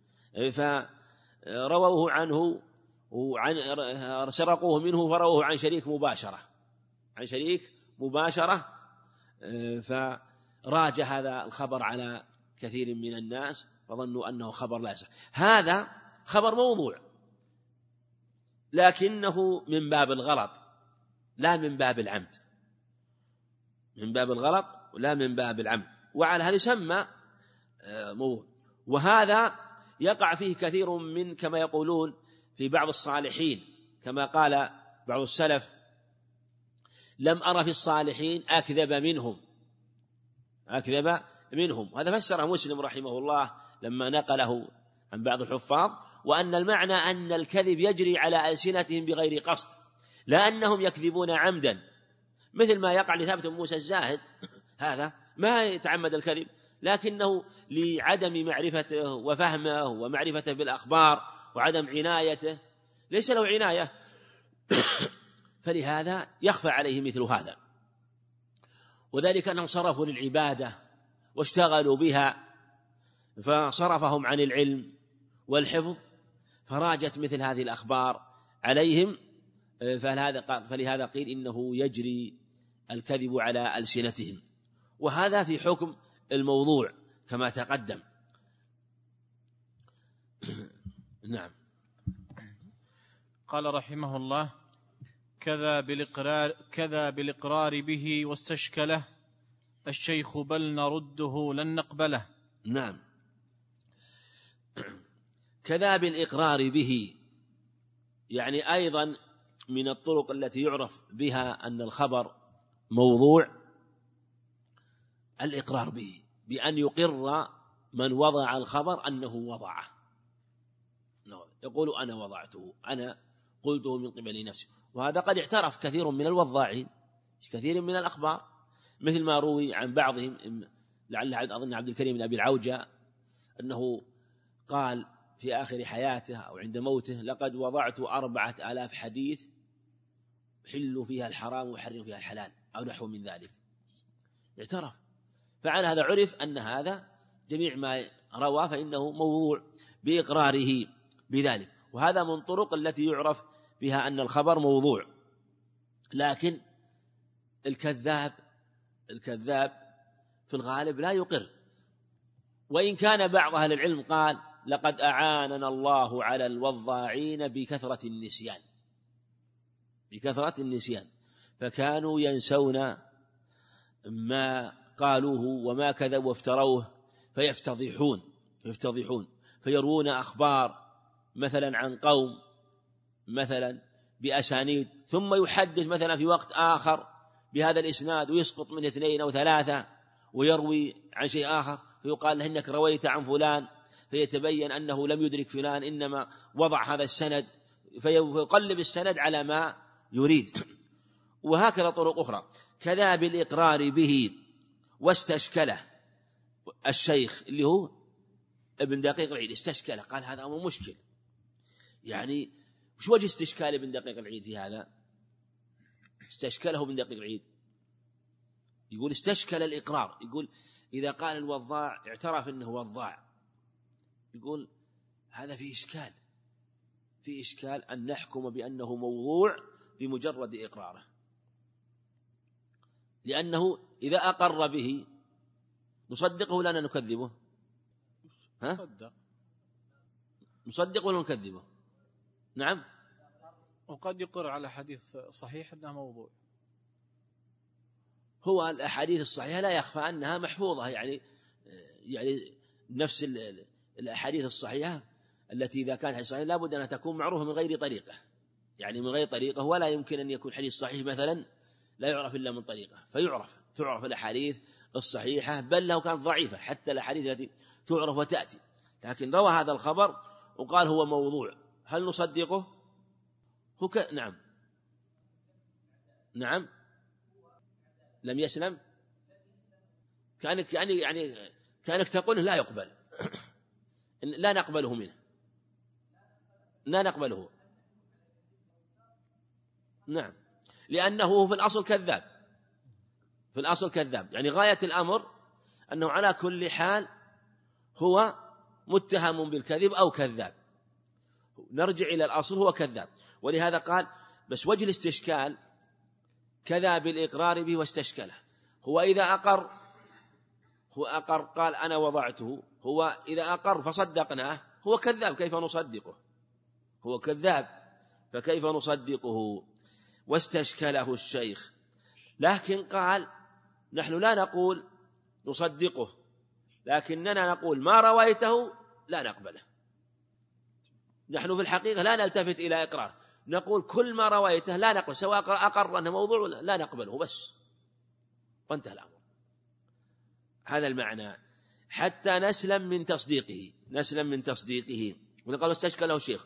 فرووه عنه سرقوه منه فرووه عن شريك مباشرة، عن شريك مباشرة، فراجع هذا الخبر على كثير من الناس وظنوا أنه خبر لا يصح. هذا خبر موضوع لكنه من باب الغلط لا من باب العمد، من باب الغلط لا من باب العمد، وعلى هذا يسمى موضوع. وهذا يقع فيه كثير من كما يقولون في بعض الصالحين، كما قال بعض السلف لم أرى في الصالحين أكذب منهم، أكذب منهم. هذا فسره مسلم رحمه الله لما نقله عن بعض الحفاظ، وأن المعنى أن الكذب يجري على ألسنتهم بغير قصد، لا أنهم يكذبون عمدا، مثل ما يقع لثابت بن موسى الزاهد هذا ما يتعمد الكذب لكنه لعدم معرفته وفهمه ومعرفته بالأخبار وعدم عنايته، ليس له عناية فلهذا يخفى عليه مثل هذا. وذلك أنهم صرفوا للعبادة واشتغلوا بها فصرفهم عن العلم والحفظ، فراجت مثل هذه الأخبار عليهم، فلهذا قيل إنه يجري الكذب على ألسنتهم، وهذا في حكم الموضوع كما تقدم. نعم. قال رحمه الله كذا بالإقرار به واستشكله الشيخ بل نرده لن نقبله. نعم. كذا بالإقرار به، يعني أيضا من الطرق التي يعرف بها أن الخبر موضوع الإقرار به، بأن يقر من وضع الخبر أنه وضعه، يقول أنا وضعته، أنا قلته من قبل نفسي. وهذا قد اعترف كثير من الوضاعين كثير من الأخبار، مثل ما روي عن بعضهم، لعل أظن عبد الكريم بن أبي العوجة أنه قال في آخر حياته أو عند موته: لقد وضعت 4000 حديث حل فيها الحرام وحرم فيها الحلال، أو نحو من ذلك. اعترف، فعلى هذا عرف أن هذا جميع ما روى فإنه موضوع بإقراره بذلك. وهذا من طرق التي يعرف بها أن الخبر موضوع. لكن الكذاب في الغالب لا يقر، وإن كان بعض أهل العلم قال: لقد أعاننا الله على الوضاعين بكثرة النسيان، فكانوا ينسون ما قالوه وما كذبوا وافتروه فيفتضحون فيروون أخبار مثلا عن قوم مثلا بأسانيد، ثم يحدث مثلا في وقت آخر بهذا الإسناد ويسقط من 2 أو 3 ويروي عن شيء آخر، فيقال له إنك رويت عن فلان، فيتبين أنه لم يدرك فلان، إنما وضع هذا السند، فيقلب السند على ما يريد. وهكذا طرق أخرى. كذا بالإقرار به واستشكله الشيخ اللي هو ابن دقيق العيد، استشكله، قال هذا أمر مشكل. يعني وش وجه استشكال ابن دقيق العيد في هذا؟ استشكله ابن دقيق العيد، يقول استشكل الإقرار، يقول إذا قال الوضاع اعترف أنه وضاع، يقول هذا في إشكال أن نحكم بأنه موضوع بمجرد إقراره، لأنه إذا أقر به نصدقه ولا نكذبه؟ نصدق ولا نكذبه؟ نعم. وقد يقر على حديث صحيح أنه موضوع. هو الأحاديث الصحيحة لا يخفى أنها محفوظة، يعني نفس الأحاديث الصحيحة التي إذا كان حديث صحيح لا بد أن تكون معروفة من غير طريقة، يعني من غير طريقة، ولا يمكن أن يكون حديث صحيح مثلا لا يعرف إلا من طريقة، تعرف الأحاديث الصحيحة، بل لو كانت ضعيفة حتى الأحاديث التي تعرف وتأتي. لكن روى هذا الخبر وقال هو موضوع، هل نصدقه؟ نعم. لم يسلم، كأنك تقول لا يقبل، لا نقبله منه، لا نقبله. نعم، لأنه في الأصل كذاب، يعني غاية الأمر أنه على كل حال هو متهم بالكذب أو كذاب، نرجع إلى الأصل هو كذاب. ولهذا قال بس وجه الاستشكال كذا بالإقرار به واستشكله، هو إذا أقر قال أنا وضعته، هو إذا أقر فصدقناه هو كذاب، كيف نصدقه؟ هو كذاب فكيف نصدقه؟ واستشكله الشيخ، لكن قال نحن لا نقول نصدقه، لكننا نقول ما رويته لا نقبله. نحن في الحقيقة لا نلتفت إلى إقرار، نقول كل ما رويته لا نقبل، سواء أقر أنه موضوع ولا لا نقبله بس، وانتهى الأمر. هذا المعنى، حتى نسلم من تصديقه. ونقول استشكله الشيخ.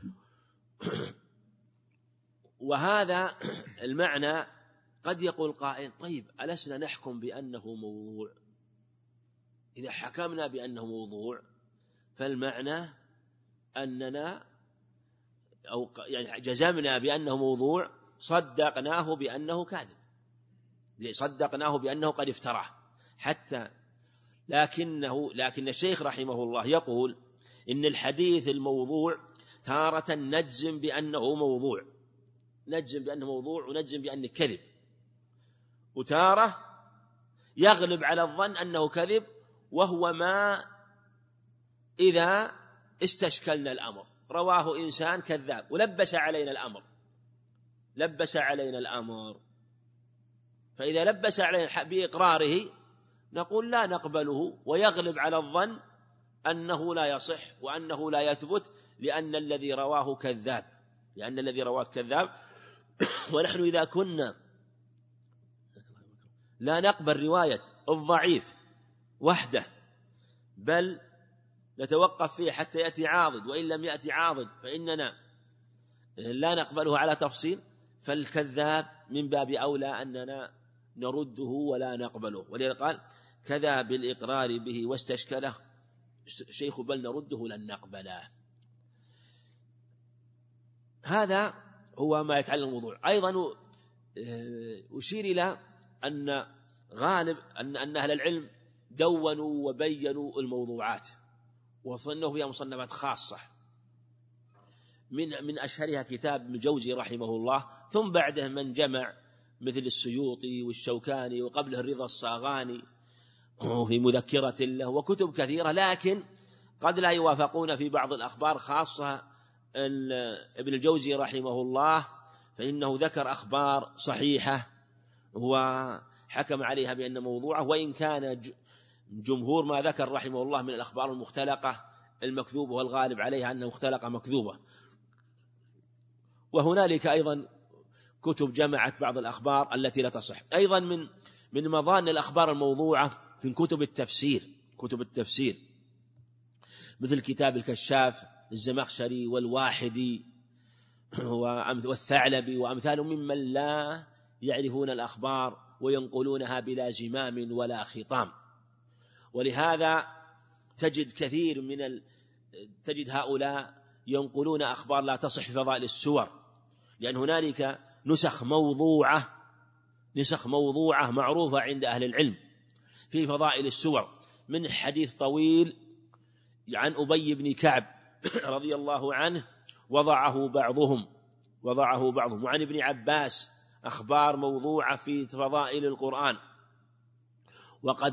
وهذا المعنى قد يقول قائل طيب ألسنا نحكم بأنه موضوع؟ إذا حكمنا بأنه موضوع فالمعنى أننا يعني جزمنا بأنه موضوع، صدقناه بأنه كاذب، صدقناه بأنه قد افتراه حتى. لكن الشيخ رحمه الله يقول إن الحديث الموضوع تارة نجزم بأنه موضوع، ونجزم بأنه كذب، وتارة يغلب على الظن أنه كذب، وهو ما إذا استشكلنا الأمر، رواه إنسان كذاب ولبس علينا الأمر، فإذا لبس علينا بإقراره نقول لا نقبله، ويغلب على الظن أنه لا يصح وأنه لا يثبت، لأن الذي رواه كذاب. ونحن إذا كنا لا نقبل رواية الضعيف وحده، بل نتوقف فيه حتى يأتي عاضد، وإن لم يأتي عاضد فإننا لا نقبله على تفصيل، فالكذاب من باب أولى أننا نرده ولا نقبله. ولذلك قال كذا بالإقرار به واستشكله شيخ بل نرده لن نقبله. هذا هو ما يتعلق الموضوع. أيضا أشير إلى أن غالب أن أهل العلم دونوا وبينوا الموضوعات وصنفوا فيها مصنفات خاصة، من أشهرها كتاب ابن الجوزي رحمه الله، ثم بعده من جمع مثل السيوطي والشوكاني، وقبله الرضا الصاغاني في مذكرة له، وكتب كثيرة، لكن قد لا يوافقون في بعض الأخبار، خاصة ابن الجوزي رحمه الله، فإنه ذكر أخبار صحيحة وحكم عليها بأن موضوعة، وإن كان جمهور ما ذكر رحمه الله من الأخبار المختلقة المكذوبة، والغالب عليها أنها مختلقة مكذوبة. وهنالك أيضا كتب جمعت بعض الأخبار التي لا تصح. أيضا من مظان الأخبار الموضوعة في كتب التفسير مثل كتاب الكشاف الزمخشري والواحدي والثعلبي وأمثالهم، ممن لا يعرفون الأخبار وينقلونها بلا زمام ولا خطام. ولهذا تجد هؤلاء ينقلون أخبار لا تصح في فضائل السور، لأن هنالك نسخ موضوعة معروفة عند أهل العلم في فضائل السور، من حديث طويل عن أبي بن كعب رضي الله عنه وضعه بعضهم، وعن ابن عباس أخبار موضوعة في فضائل القرآن، وقد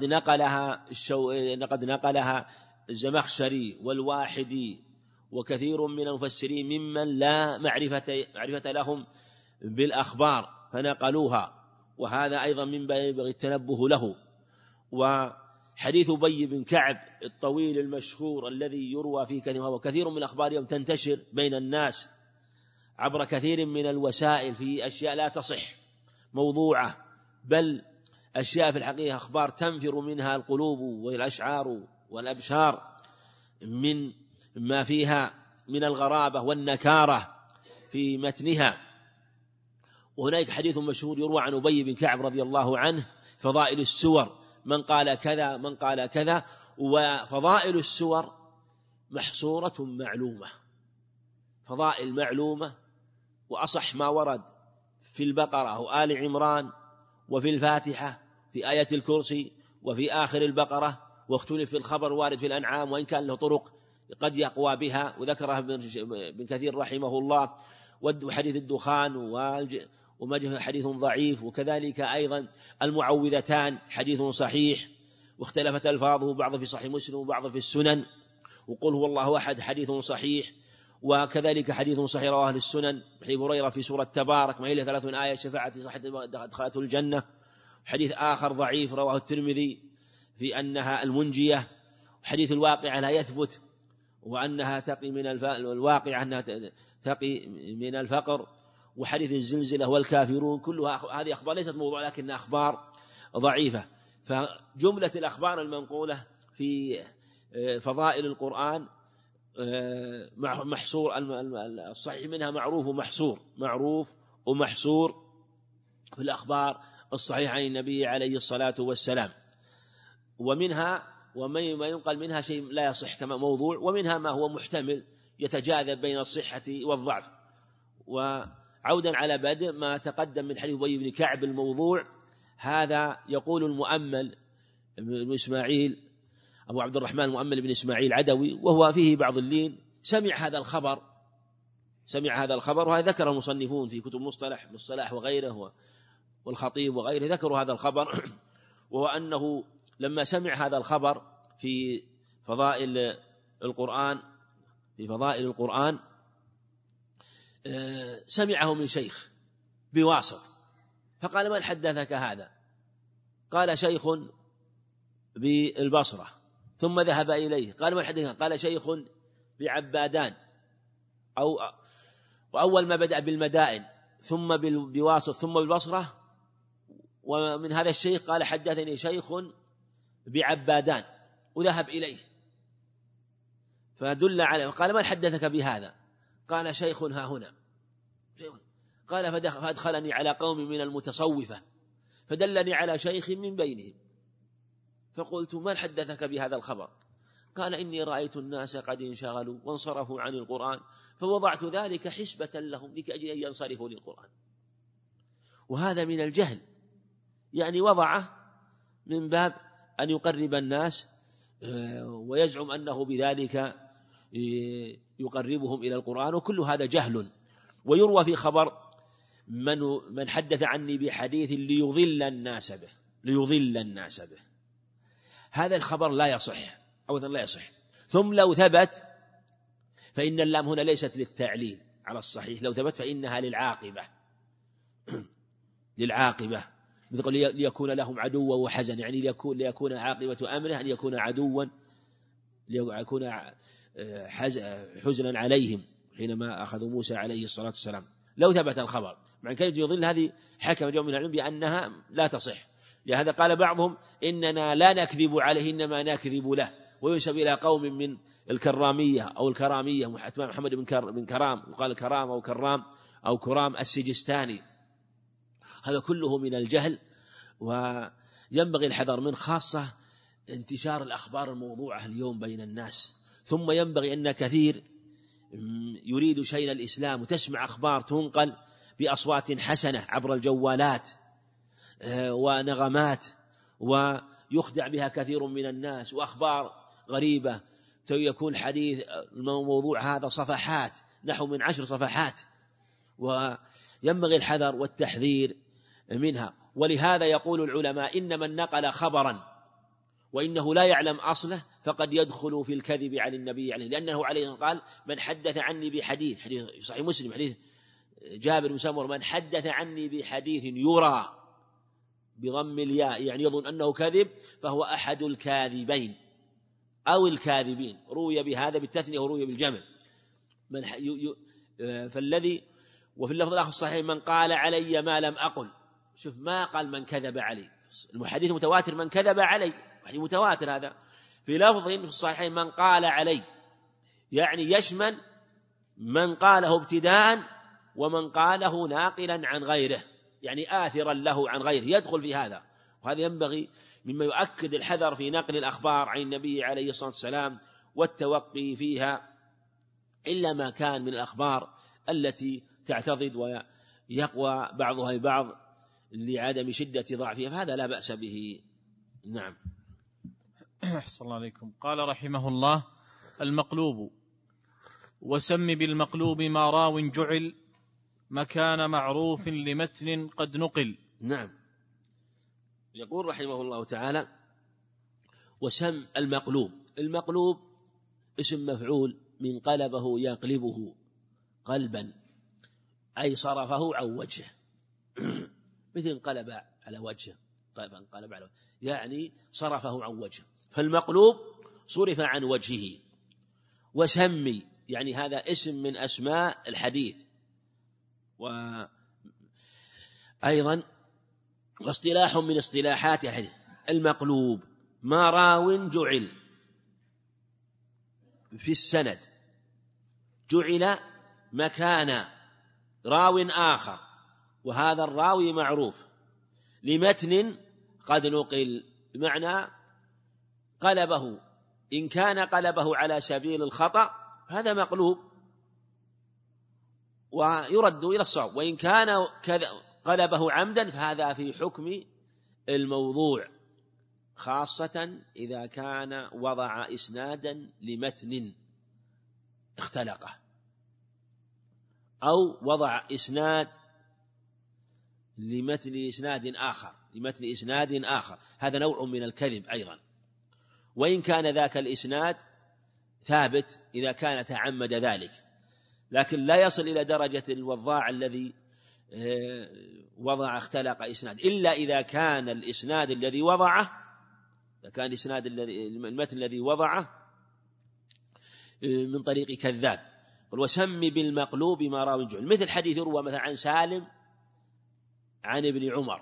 نقلها الزمخشري والواحدي وكثير من المفسرين ممن لا معرفة لهم بالأخبار فنقلوها، وهذا أيضا من باب التنبه له. وحديث أبي بن كعب الطويل المشهور الذي يروى فيه كثير من الأخبار يوم تنتشر بين الناس عبر كثير من الوسائل في أشياء لا تصح موضوعة، بل أشياء في الحقيقة أخبار تنفر منها القلوب والأشعار والأبشار من ما فيها من الغرابة والنكارة في متنها. وهناك حديث مشهور يروى عن أبي بن كعب رضي الله عنه فضائل السور، من قال كذا، وفضائل السور محصورة معلومة، فضائل معلومة، وأصح ما ورد في البقرة وآل عمران وفي الفاتحة في آية الكرسي وفي آخر البقرة، واختلف في الخبر وارد في الأنعام وإن كان له طرق قد يقوى بها، وذكرها ابن كثير رحمه الله، وحديث الدخان وما جاء حديث ضعيف، وكذلك أيضا المعوذتان حديث صحيح واختلفت ألفاظه، بعض في صحيح مسلم وبعض في السنن، وقل هو الله أحد حديث صحيح، وكذلك حديث صحيح رواه السنن حديث هريرة في سورة تبارك ما هي 30 آية شفاعة صحة أدخلته الجنة، حديث آخر ضعيف رواه الترمذي في أنها المنجية، حديث الواقعة لا يثبت وأنها تقي من الواقعة أنها تقي من الفقر، وحديث الزلزلة والكافرون، كلها هذه أخبار ليست موضوع لكنها أخبار ضعيفة. فجملة الأخبار المنقولة في فضائل القرآن محصور، الصحيح منها معروف ومحصور في الأخبار الصحيحة عن النبي عليه الصلاة والسلام، وما ينقل منها شيء لا يصح كما موضوع، ومنها ما هو محتمل يتجاذب بين الصحة والضعف. وعودا على بدء ما تقدم من حديث أبي بن كعب الموضوع، هذا يقول المؤمل بن إسماعيل أبو عبد الرحمن المؤمل بن إسماعيل عدوي، وهو فيه بعض اللين، سمع هذا الخبر، وهذا ذكر المصنفون في كتب مصطلح وغيره والخطيب وغيره ذكروا هذا الخبر، وهو أنه لما سمع هذا الخبر في فضائل القرآن سمعه من شيخ بواسط، فقال من حدثك هذا؟ قال شيخ بالبصرة ثم ذهب إليه. قال ما حدثك؟ قال شيخ بعبادان، وأول ما بدأ بالمدائن ثم بواسط ثم بالبصرة. ومن هذا الشيخ قال حدثني شيخ بعبادان وذهب إليه، فدل عليه. قال من حدثك بهذا؟ قال شيخ ها هنا. قال فأدخلني على قوم من المتصوفة فدلني على شيخ من بينهم، فقلت من حدثك بهذا الخبر؟ قال إني رأيت الناس قد انشغلوا وانصرفوا عن القرآن فوضعت ذلك حسبة لهم لكي أن ينصرفوا للقرآن. وهذا من الجهل، يعني وضعه من باب أن يقرب الناس ويزعم أنه بذلك يقربهم إلى القرآن، وكل هذا جهل. ويروى في خبر من حدث عني بحديث ليضل الناس به، هذا الخبر لا يصح، أولا لا يصح. ثم لو ثبت فإن اللام هنا ليست للتعليل على الصحيح، لو ثبت فإنها للعاقبة مثل ليكون لهم عدوا وحزن، يعني ليكون عاقبة أمره أن يكون عدوا، ليكون حزنا عليهم حينما أخذوا موسى عليه الصلاة والسلام. لو ثبت الخبر مع كلمة يضل، هذه حكم جمع من العلم بأنها لا تصح. لهذا قال بعضهم إننا لا نكذب عليه إنما نكذب له، وينسب إلى قوم من الكرامية أو الكرامية، محمد بن كرام، وقال كرام أو كرام أو كرام السجستاني. هذا كله من الجهل، وينبغي الحذر من خاصة انتشار الأخبار الموضوعة اليوم بين الناس. ثم ينبغي أن كثير يريد شيء الإسلام وتسمع أخبار تنقل بأصوات حسنة عبر الجوالات ونغمات، ويخدع بها كثير من الناس، وأخبار غريبة يكون حديث الموضوع هذا صفحات، نحو من 10 صفحات، وينبغي الحذر والتحذير منها. ولهذا يقول العلماء إن من نقل خبرا وإنه لا يعلم أصله فقد يدخل في الكذب على النبي عليه، لأنه عليه قال من حدث عني بحديث، حديث صحيح مسلم، حديث جابر بن سمرة، من حدث عني بحديث يرى بضم الياء يعني يظن أنه كذب فهو أحد الكاذبين أو الكاذبين، روي بهذا بالتثنية وروي بالجمع. فالذي وفي اللفظ الآخر الصحيح من قال علي ما لم أقل، شوف ما قال من كذب علي، الحديث متواتر من كذب علي، حديث متواتر هذا. في لفظ في الصحيح من قال علي، يعني يشمل من قاله ابتداء ومن قاله ناقلا عن غيره، يعني آثرا له عن غيره، يدخل في هذا. وهذا ينبغي مما يؤكد الحذر في نقل الأخبار عن النبي عليه الصلاة والسلام والتوقي فيها، إلا ما كان من الأخبار التي تعتضد ويقوى بعضها ببعض لعدم شدة ضعفها، فهذا لا بأس به. نعم. أحسن الله عليكم. قال رحمه الله: المقلوب: وسم بالمقلوب ما راو جعل مكان معروف لمتن قد نقل. نعم. يقول رحمه الله تعالى: وسم المقلوب. المقلوب اسم مفعول من قلبه يقلبه قلبا، أي صرفه عن وجهه مثل انقلب على وجهه، انقلب على وجهه يعني صرفه عن وجهه، فالمقلوب صرف عن وجهه. وسمي يعني هذا اسم من أسماء الحديث، وأيضا واصطلاح من اصطلاحات الحديث. المقلوب ما راو جعل في السند، جعل مكان راو آخر، وهذا الراوي معروف، لمتن قد نقل، بمعنى قلبه، إن كان قلبه على سبيل الخطأ هذا مقلوب ويرد إلى الصواب، وإن كان قلبه عمدا فهذا في حكم الموضوع، خاصة إذا كان وضع إسنادا لمتن اختلقه، أو وضع إسناد لمتن إسناد آخر، هذا نوع من الكذب أيضا، وإن كان ذاك الإسناد ثابت إذا كان تعمد ذلك، لكن لا يصل إلى درجة الوضاع الذي اختلق إسناد، إلا إذا كان الإسناد الذي وضعه كان إسناد المتن الذي وضعه من طريق كذاب. قل وسم بالمقلوب ما راوي جعل، مثل حديث يروى مثلا عن سالم عن ابن عمر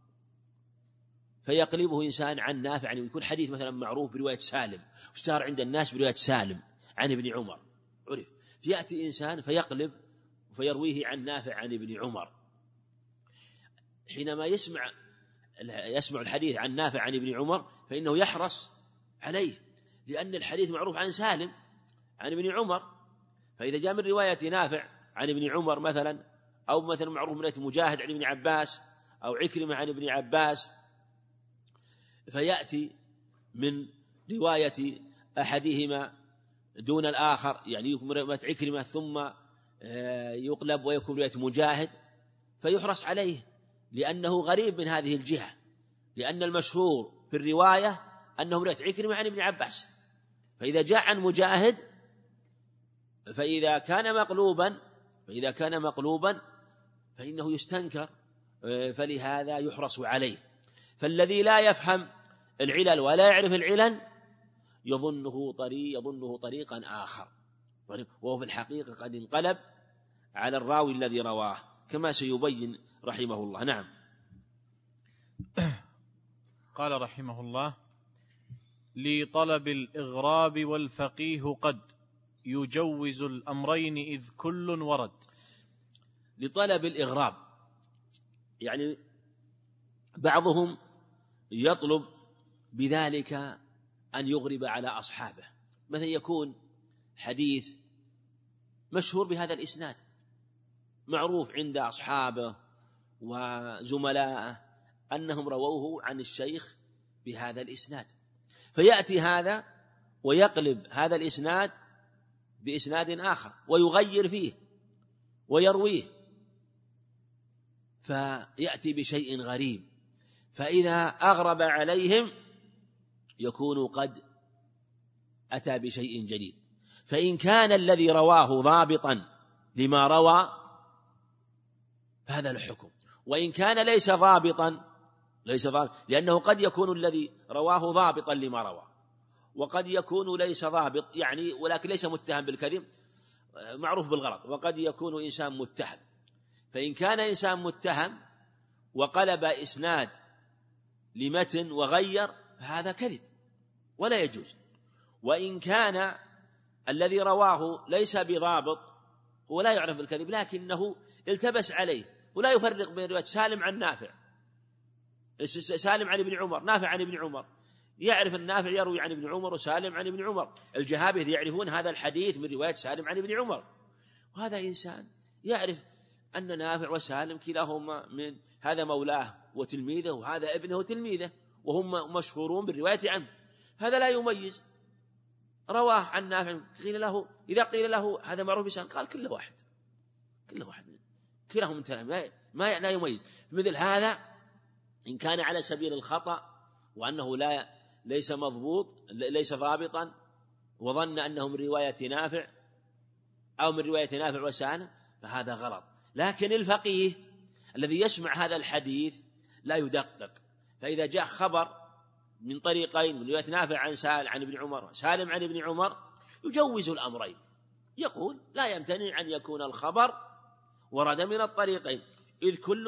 فيقلبه إنسان عن نافع، يعني يكون حديث مثلا معروف برواية سالم واشتهر عند الناس برواية سالم عن ابن عمر عرف، فيأتي إنسان فيقلب فيرويه عن نافع عن ابن عمر. حينما يسمع الحديث عن نافع عن ابن عمر فإنه يحرص عليه، لأن الحديث معروف عن سالم عن ابن عمر، فإذا جاء من رواية نافع عن ابن عمر مثلا، أو مثلا معروف من رواية مجاهد عن ابن عباس أو عكرمة عن ابن عباس، فيأتي من رواية أحدهما دون الآخر، يعني يكون رواية عكرمة ثم يقلب ويكون رواية مجاهد، فيحرص عليه لأنه غريب من هذه الجهة، لأن المشهور في الرواية أنه رواية عكرمة عن ابن عباس، فإذا جاء عن مجاهد فإذا كان مقلوبا فإنه يستنكر، فلهذا يحرص عليه. فالذي لا يفهم العلل ولا يعرف العلل يظنه طريقا آخر، وهو في الحقيقة قد انقلب على الراوي الذي رواه كما سيبين رحمه الله. نعم. قال رحمه الله: لطلب الإغراب والفقيه قد يجوز الأمرين إذ كل ورد. لطلب الإغراب يعني بعضهم يطلب بذلك أن يغرب على أصحابه، مثلا يكون حديث مشهور بهذا الإسناد معروف عند أصحابه وزملائه أنهم رووه عن الشيخ بهذا الإسناد، فيأتي هذا ويقلب هذا الإسناد بإسناد آخر ويغير فيه ويرويه، فيأتي بشيء غريب، فإذا أغرب عليهم يكون قد أتى بشيء جديد. فإن كان الذي رواه ضابطا لما روى فهذا الحكم، وإن كان ليس ضابطا لأنه قد يكون الذي رواه ضابطا لما روى، وقد يكون ليس ضابط يعني ولكن ليس متهم بالكذب معروف بالغلط، وقد يكون إنسان متهم. فإن كان إنسان متهم وقلب إسناد لمتن وغير فهذا كذب ولا يجوز. وإن كان الذي رواه ليس بضابط هو لا يعرف بالكذب لكنه التبس عليه، ولا يفرق بين رواية سالم عن نافع، سالم عن ابن عمر، نافع عن ابن عمر، يعرف النافع يروي عن ابن عمر وسالم عن ابن عمر، الجهابذة يعرفون هذا الحديث من رواية سالم عن ابن عمر، وهذا إنسان يعرف أن نافع وسالم كلاهما من هذا مولاه وتلميذه وهذا ابنه وتلميذه وهم مشهورون بالرواية عنه، هذا لا يميز. رواه عن نافع إذا قيل له هذا معروف بسان قال كل واحد كلاهم من تلاميذ، لا يميز. مثل هذا إن كان على سبيل الخطأ وأنه ليس مضبوط ليس ضابطا وظن أنه من رواية نافع أو من رواية نافع وسالم فهذا غلط. لكن الفقيه الذي يسمع هذا الحديث لا يدقق، فإذا جاء خبر من طريقين من رواية نافع عن ابن عمر سالم عن ابن عمر يجوز الأمرين، يقول لا يمتنع أن يكون الخبر ورد من الطريقين إذ كل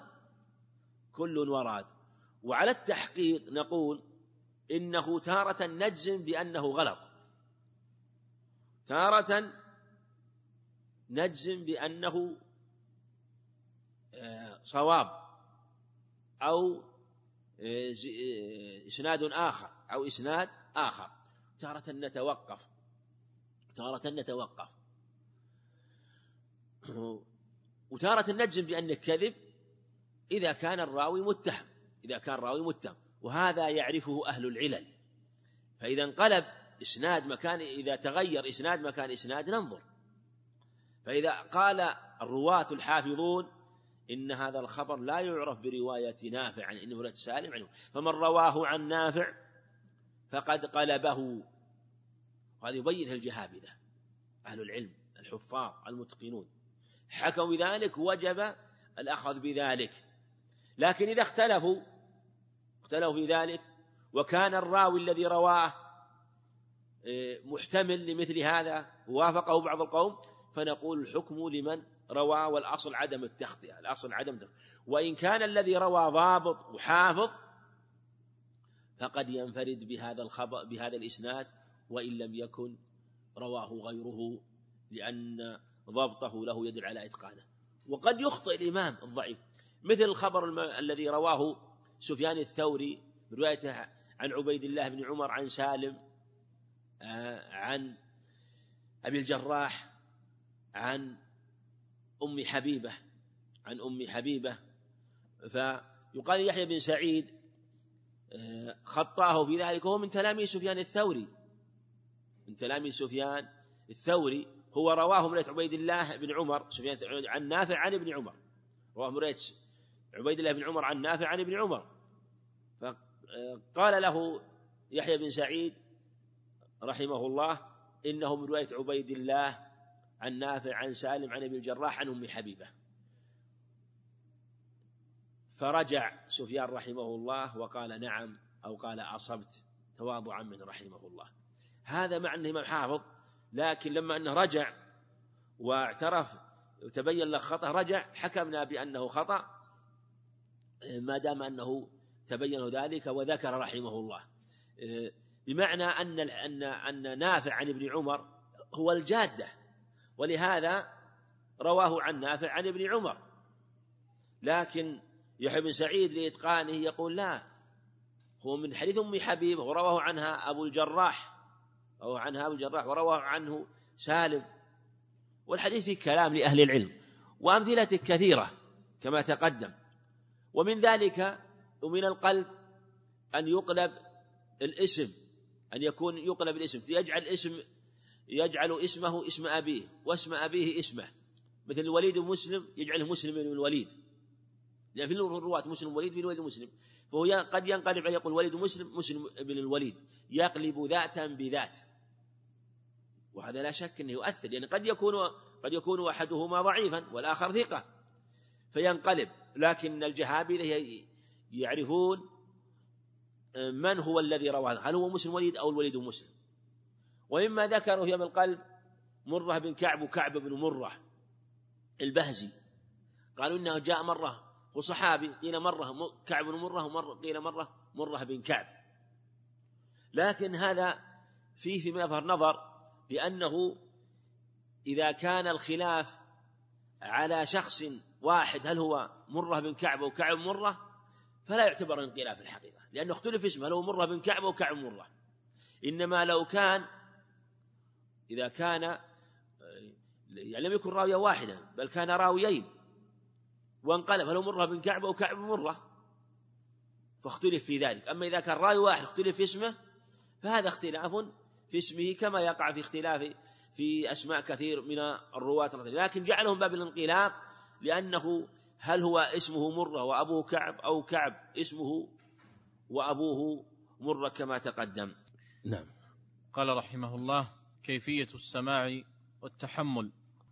ورد. وعلى التحقيق نقول إنه تارة نجزم بأنه غلط، تارة نجزم بأنه صواب أو إسناد آخر أو إسناد آخر، تارة نتوقف وتارة نجزم بأنه كذب إذا كان الراوي متهم، وهذا يعرفه أهل العلل. فإذا انقلب إسناد مكان، إذا تغير إسناد مكان إسناد ننظر، فإذا قال الرواة الحافظون إن هذا الخبر لا يعرف برواية نافع عن إنه سالم عنه، فمن رواه عن نافع فقد قلبه، وهذا يبينه الجهابذة أهل العلم الحفاظ المتقنون حكموا بذلك وجب الأخذ بذلك. لكن إذا اختلفوا في ذلك وكان الراوي الذي رواه محتمل لمثل هذا ووافقه بعض القوم، فنقول الحكم لمن روى، والأصل عدم التخطئة، الأصل عدم التخطئة. وإن كان الذي روى ضابط وحافظ فقد ينفرد بهذا الخبر بهذا الإسناد وإن لم يكن رواه غيره، لأن ضبطه له يدل على إتقانه. وقد يخطئ الإمام الضعيف، مثل الخبر الذي رواه سفيان الثوري بروايته عن عبيد الله بن عمر عن سالم عن أبي الجراح عن أم حبيبة، فيقال يحيى بن سعيد خطاه في ذلك، وهو من تلاميذ سفيان الثوري، هو رواه من عبيد الله بن عمر سفيان عن نافع عن ابن عمر، رواه من عبيد الله بن عمر عن نافع عن ابن عمر. فقال له يحيى بن سعيد رحمه الله إنه من رواية عبيد الله عن نافع عن سالم عن أبي الجراح عن أم حبيبة. فرجع سفيان رحمه الله وقال نعم، أو قال أصبت، تواضعا منه رحمه الله. هذا مع أنه إمام حافظ، لكن لما أنه رجع واعترف وتبين له خطأ رجع، حكمنا بأنه خطأ ما دام أنه تبين ذلك وذكر رحمه الله، بمعنى أن نافع عن ابن عمر هو الجادة، ولهذا رواه عن نافع عن ابن عمر. لكن يحيى بن سعيد لإتقانه يقول لا، هو من حديث أم حبيبة ورواه عنها أبو الجراح ورواه عنه سالم، والحديث فيه كلام لأهل العلم وأمثلة كثيرة كما تقدم. ومن ذلك ومن القلب أن يقلب الاسم، أن يكون يقلب الاسم، يجعل اسمه اسم أبيه واسم أبيه اسمه، مثل الوليد مسلم يجعله مسلم بن الوليد، لأن في الرواة مسلم وليد في الوليد مسلم، فهو قد ينقلب يقول وليد مسلم بن الوليد، يقلب ذاتا بذات، وهذا لا شك أنه يؤثر، يعني قد يكون أحدهما ضعيفا والآخر ثقة فينقلب. لكن الجهابذة يعرفون من هو الذي رواه، هل هو مسلم وليد أو الوليد مسلم. ومما ذكروا في القلب مرة بن كعب وكعب بن مرة البهزي، قالوا إنه جاء مرة وصحابي، قيل مرة كعب بن مرة قيل مرة بن كعب. لكن هذا فيما يظهر نظر، بأنه إذا كان الخلاف على شخص واحد هل هو مرة بن كعب أو كعب مرة فلا يعتبر انقلاف الحقيقة، لأنه اختلف اسمه هل هو مرة بن كعب أو كعب مرة. إنما لو كان إذا كان يعني لم يكن راويا واحدا بل كان راويين وانقلب هل هو مرة بن كعب أو كعب مرة فاختلف في ذلك. أما إذا كان راوي واحد اختلف في اسمه فهذا اختلاف في اسمه كما يقع في اختلاف في أسماء كثير من الرواة، لكن جعلهم باب الانقلاب لأنه هل هو اسمه مرة وأبوه كعب أو كعب اسمه وأبوه مرة كما تقدم. نعم. قال رحمه الله: كيفية السماع والتحمل.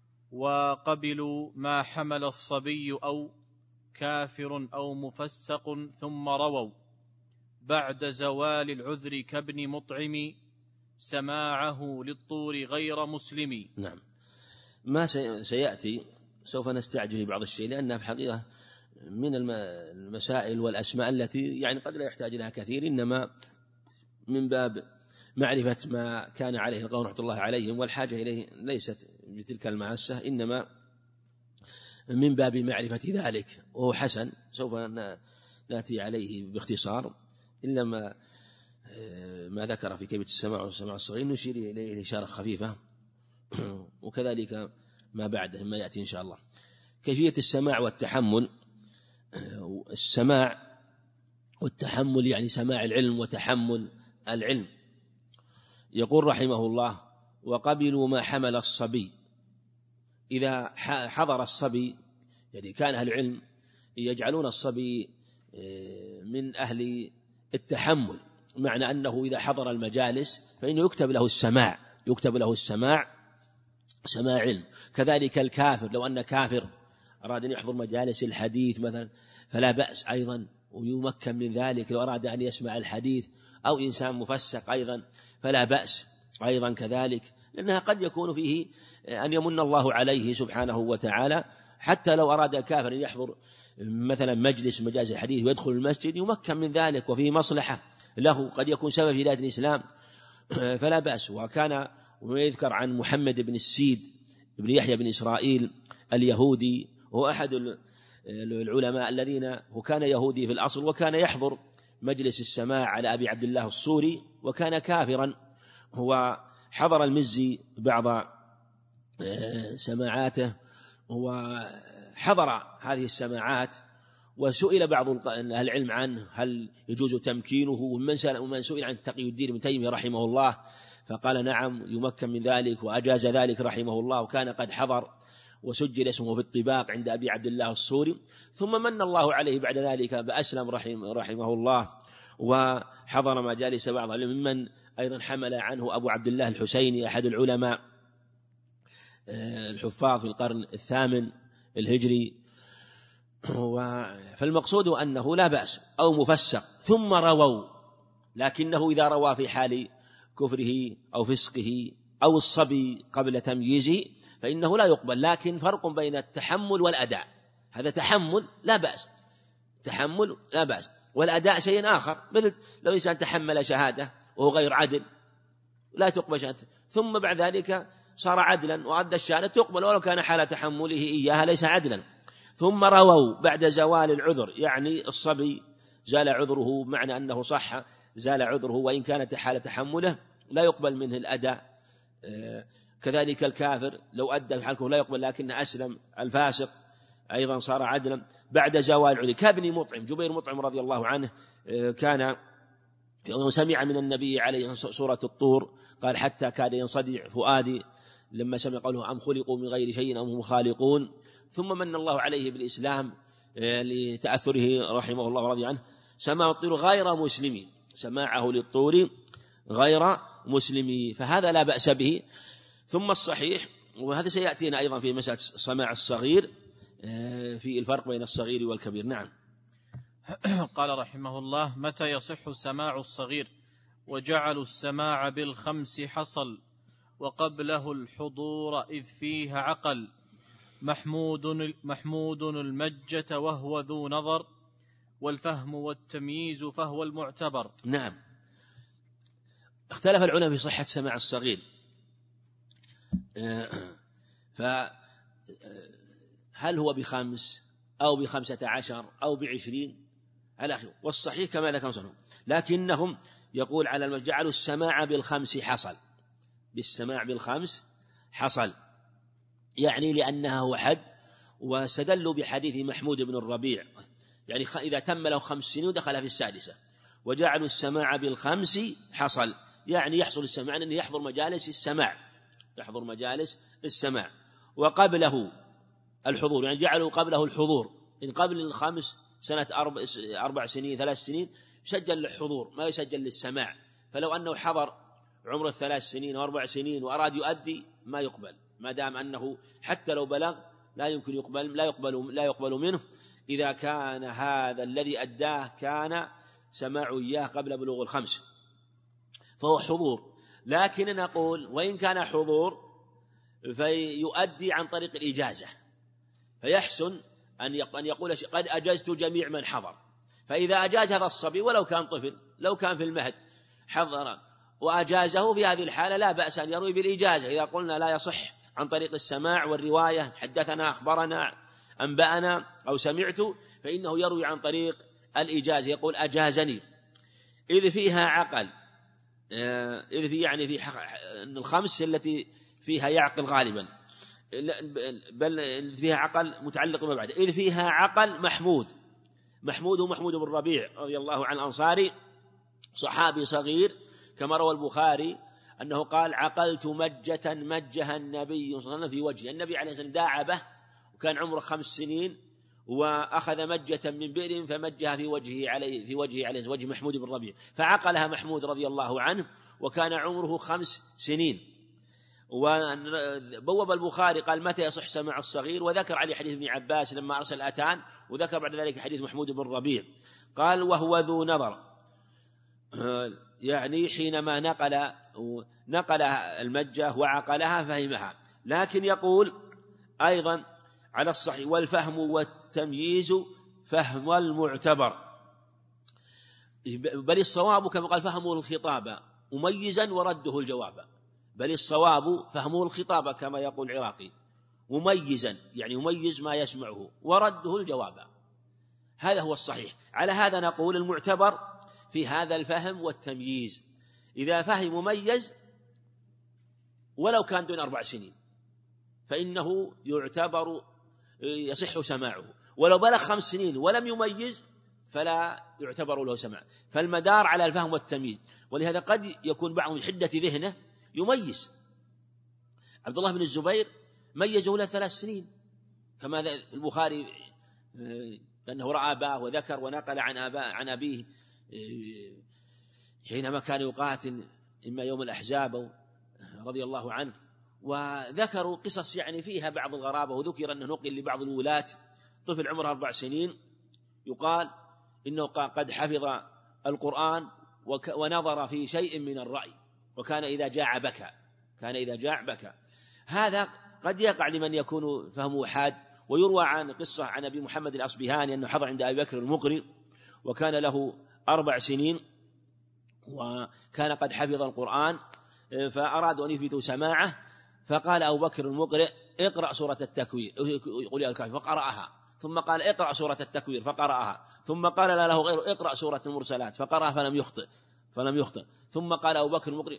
وقبلوا ما حمل الصبي أو كافر أو مفسق ثم رووا بعد زوال العذر كابن مطعم سماعه للطور غير مسلم. نعم. ما سيأتي سوف نستعجل بعض الشيء لأنها في الحقيقة من المسائل والأسماء التي يعني قد لا يحتاج لها كثير، إنما من باب معرفة ما كان عليه القوم رحمة الله عليهم، والحاجة إليه ليست بتلك الماسة، إنما من باب معرفة ذلك، وهو حسن سوف نأتي عليه باختصار، إلا ما ذكر في كيفية السماع والسماع الصغير نشير إليه إشارة خفيفة، وكذلك ما بعده ما يأتي إن شاء الله. كيفية السماع والتحمل. السماع والتحمل يعني سماع العلم وتحمل العلم. يقول رحمه الله: وقبلوا ما حمل الصبي. إذا حضر الصبي يعني كان أهل العلم يجعلون الصبي من أهل التحمل، معنى أنه إذا حضر المجالس فإنه يكتب له السماع سماع علم. كذلك الكافر، لو أن كافر أراد أن يحضر مجالس الحديث مثلا فلا بأس أيضا ويمكن من ذلك. لو أراد أن يسمع الحديث أو إنسان مفسق أيضا فلا بأس أيضا كذلك، لأنها قد يكون فيه أن يمن الله عليه سبحانه وتعالى. حتى لو أراد كافر أن يحضر مثلا مجالس الحديث ويدخل المسجد يمكن من ذلك وفيه مصلحة له، قد يكون سبب في هداية الإسلام فلا بأس. وكان ويذكر عن محمد بن السيد بن يحيى بن إسرائيل اليهودي، وهو أحد العلماء الذين وكان يهودي في الأصل، وكان يحضر مجلس السماع على أبي عبد الله الصوري وكان كافرا. هو حضر المزي بعض سماعاته وحضر هذه السماعات، وسئل بعض أهل العلم عنه هل يجوز تمكينه، ومن سئل عن تقي الدين ابن تيمية رحمه الله فقال نعم يمكن من ذلك وأجاز ذلك رحمه الله، وكان قد حضر وسجل اسمه في الطباق عند أبي عبد الله الصوري. ثم من الله عليه بعد ذلك بأسلم رحمه الله وحضر مجالس بعض ممن أيضا حمل عنه أبو عبد الله الحسيني أحد العلماء الحفاظ في القرن الثامن الهجري. فالمقصود أنه لا بأس أو مفسق ثم رووا، لكنه إذا روى في حال كفره أو فسقه أو الصبي قبل تمييزه فإنه لا يقبل. لكن فرق بين التحمل والأداء، هذا تحمل لا بأس، تحمل لا بأس، والأداء شيء آخر. مثل لو إنسان تحمل شهادة وهو غير عدل لا تقبل شهادة، ثم بعد ذلك صار عدلا وأدى الشهادة تقبل ولو كان حال تحمله إياها ليس عدلا. ثم رووا بعد زوال العذر، يعني الصبي زال عذره، معنى أنه صح زال عذره وإن كانت حال تحمله لا يقبل منه الأداء. كذلك الكافر لو أدى في حالكم لا يقبل لكن أسلم. الفاسق أيضا صار عدلا بعد زوال العذر، كابن مطعم جبير مطعم رضي الله عنه كان سمع من النبي عليه سورة الطور قال حتى كاد ينصدع فؤادي لما سمع قوله أم خلقوا من غير شيء أم هم خالقون. ثم من الله عليه بالإسلام لتأثره رحمه الله ورضي عنه، سماع الطور غير مسلمي، سماعه للطور غير مسلمي، فهذا لا بأس به. ثم الصحيح، وهذا سيأتينا أيضا في مسألة سماع الصغير في الفرق بين الصغير والكبير. نعم. قال رحمه الله: متى يصح سماع الصغير؟ وجعلوا السماع بالخمس حصل، وقبله الحضور إذ فيه عقل، محمود المجة وهو ذو نظر، والفهم والتمييز فهو المعتبر. نعم. اختلف العلماء في صحة سماع الصغير، فهل هو ب5 أو ب15 أو ب20 على آخره، والصحيح كما ذكر مسلم، لكنهم يقول على جعلوا السماع بالخمس حصل، بالسماع بالخمس حصل، يعني لأنها هو حد. واستدلوا بحديث محمود بن الربيع، يعني إذا تم له 5 سنين دخل في السادسة. وجعلوا السماع بالخمس حصل، يعني يحصل السماع أنه يحضر مجالس السماع، يحضر مجالس السماع. وقبله الحضور، يعني جعلوا قبله الحضور، إن قبل 5 سنة 4 سنين 3 سنين يسجل للحضور ما يسجل للسماع. فلو أنه حضر عمره 3 سنين و4 سنين وأراد يؤدي ما يقبل، ما دام أنه حتى لو بلغ لا يمكن يقبل، لا يقبل منه إذا كان هذا الذي أداه كان سماع إياه قبل بلوغ 5، فهو حضور. لكن نقول وإن كان حضور فيؤدي عن طريق الإجازة، فيحسن أن يقول قد أجزت جميع من حضر. فإذا أجاز هذا الصبي ولو كان طفل، لو كان في المهد حضر وأجازه، في هذه الحالة لا بأس أن يروي بالإجازة. إذا قلنا لا يصح عن طريق السماع والرواية حدثنا أخبرنا أنبأنا أو سمعت، فإنه يروي عن طريق الإجازة، يقول أجازني، إذ فيها عقل، إذ في يعني في ال5 التي فيها يعقل غالبا، بل فيها عقل متعلق بما بعد. إذ فيها عقل محمود بن الربيع رضي الله عن الأنصاري، صحابي صغير، كما روى البخاري أنه قال عقلت مجة مجها النبي صلى الله عليه وسلم في وجهه. النبي عليه الصلاة والسلام داعبه وكان عمره 5 سنين، وأخذ مجة من بئر فمجها في وجهه عليه وجه محمود بن الربيع، فعقلها محمود رضي الله عنه وكان عمره 5 سنين. وبوب البخاري قال متى يصح سماع الصغير، وذكر عليه حديث ابن عباس لما أرسل أتان، وذكر بعد ذلك حديث محمود بن ربيع. قال وهو ذو نظر، يعني حينما نقل المجة وعقلها فهمها. لكن يقول أيضا على الصحيح والفهم والتمييز فهم المعتبر، بل الصواب كما قال فهمه الخطاب مميزا ورده الجواب، بل الصواب فهمه الخطاب كما يقول العراقي مميزا، يعني يميز ما يسمعه ورده الجواب، هذا هو الصحيح. على هذا نقول المعتبر في هذا الفهم والتمييز، إذا فهم مميز ولو كان دون 4 سنين فإنه يعتبر يصح سماعه، ولو بلغ 5 سنين ولم يميز فلا يعتبر له سماع. فالمدار على الفهم والتمييز، ولهذا قد يكون بعضهم حدة ذهنه يميز. عبد الله بن الزبير ميزه له 3 سنين، كما البخاري أنه رأى أباه وذكر ونقل عن أبيه حينما كان يقاتل إما يوم الأحزاب رضي الله عنه، وذكروا قصص يعني فيها بعض الغرابة، وذكر أنه نقل لبعض الولاة طفل عمره 4 سنين يقال إنه قد حفظ القرآن ونظر في شيء من الرأي، وكان إذا جاع بكى. هذا قد يقع لمن يكون فهمه حاد. ويروى عن قصة عن أبي محمد الأصبهاني أنه حضر عند أبي بكر المقري وكان له 4 سنين، وكان قد حفظ القرآن، فأرادوا أن يثبتوا سماعه، فقال أبو بكر المقرئ اقرأ سورة التكوير، يقول يا الكافر، فقرأها، ثم قال اقرأ سورة التكوير فقرأها، ثم قال له غيره اقرأ سورة المرسلات فقرأها فلم يخطئ، ثم قال أبو بكر المقرئ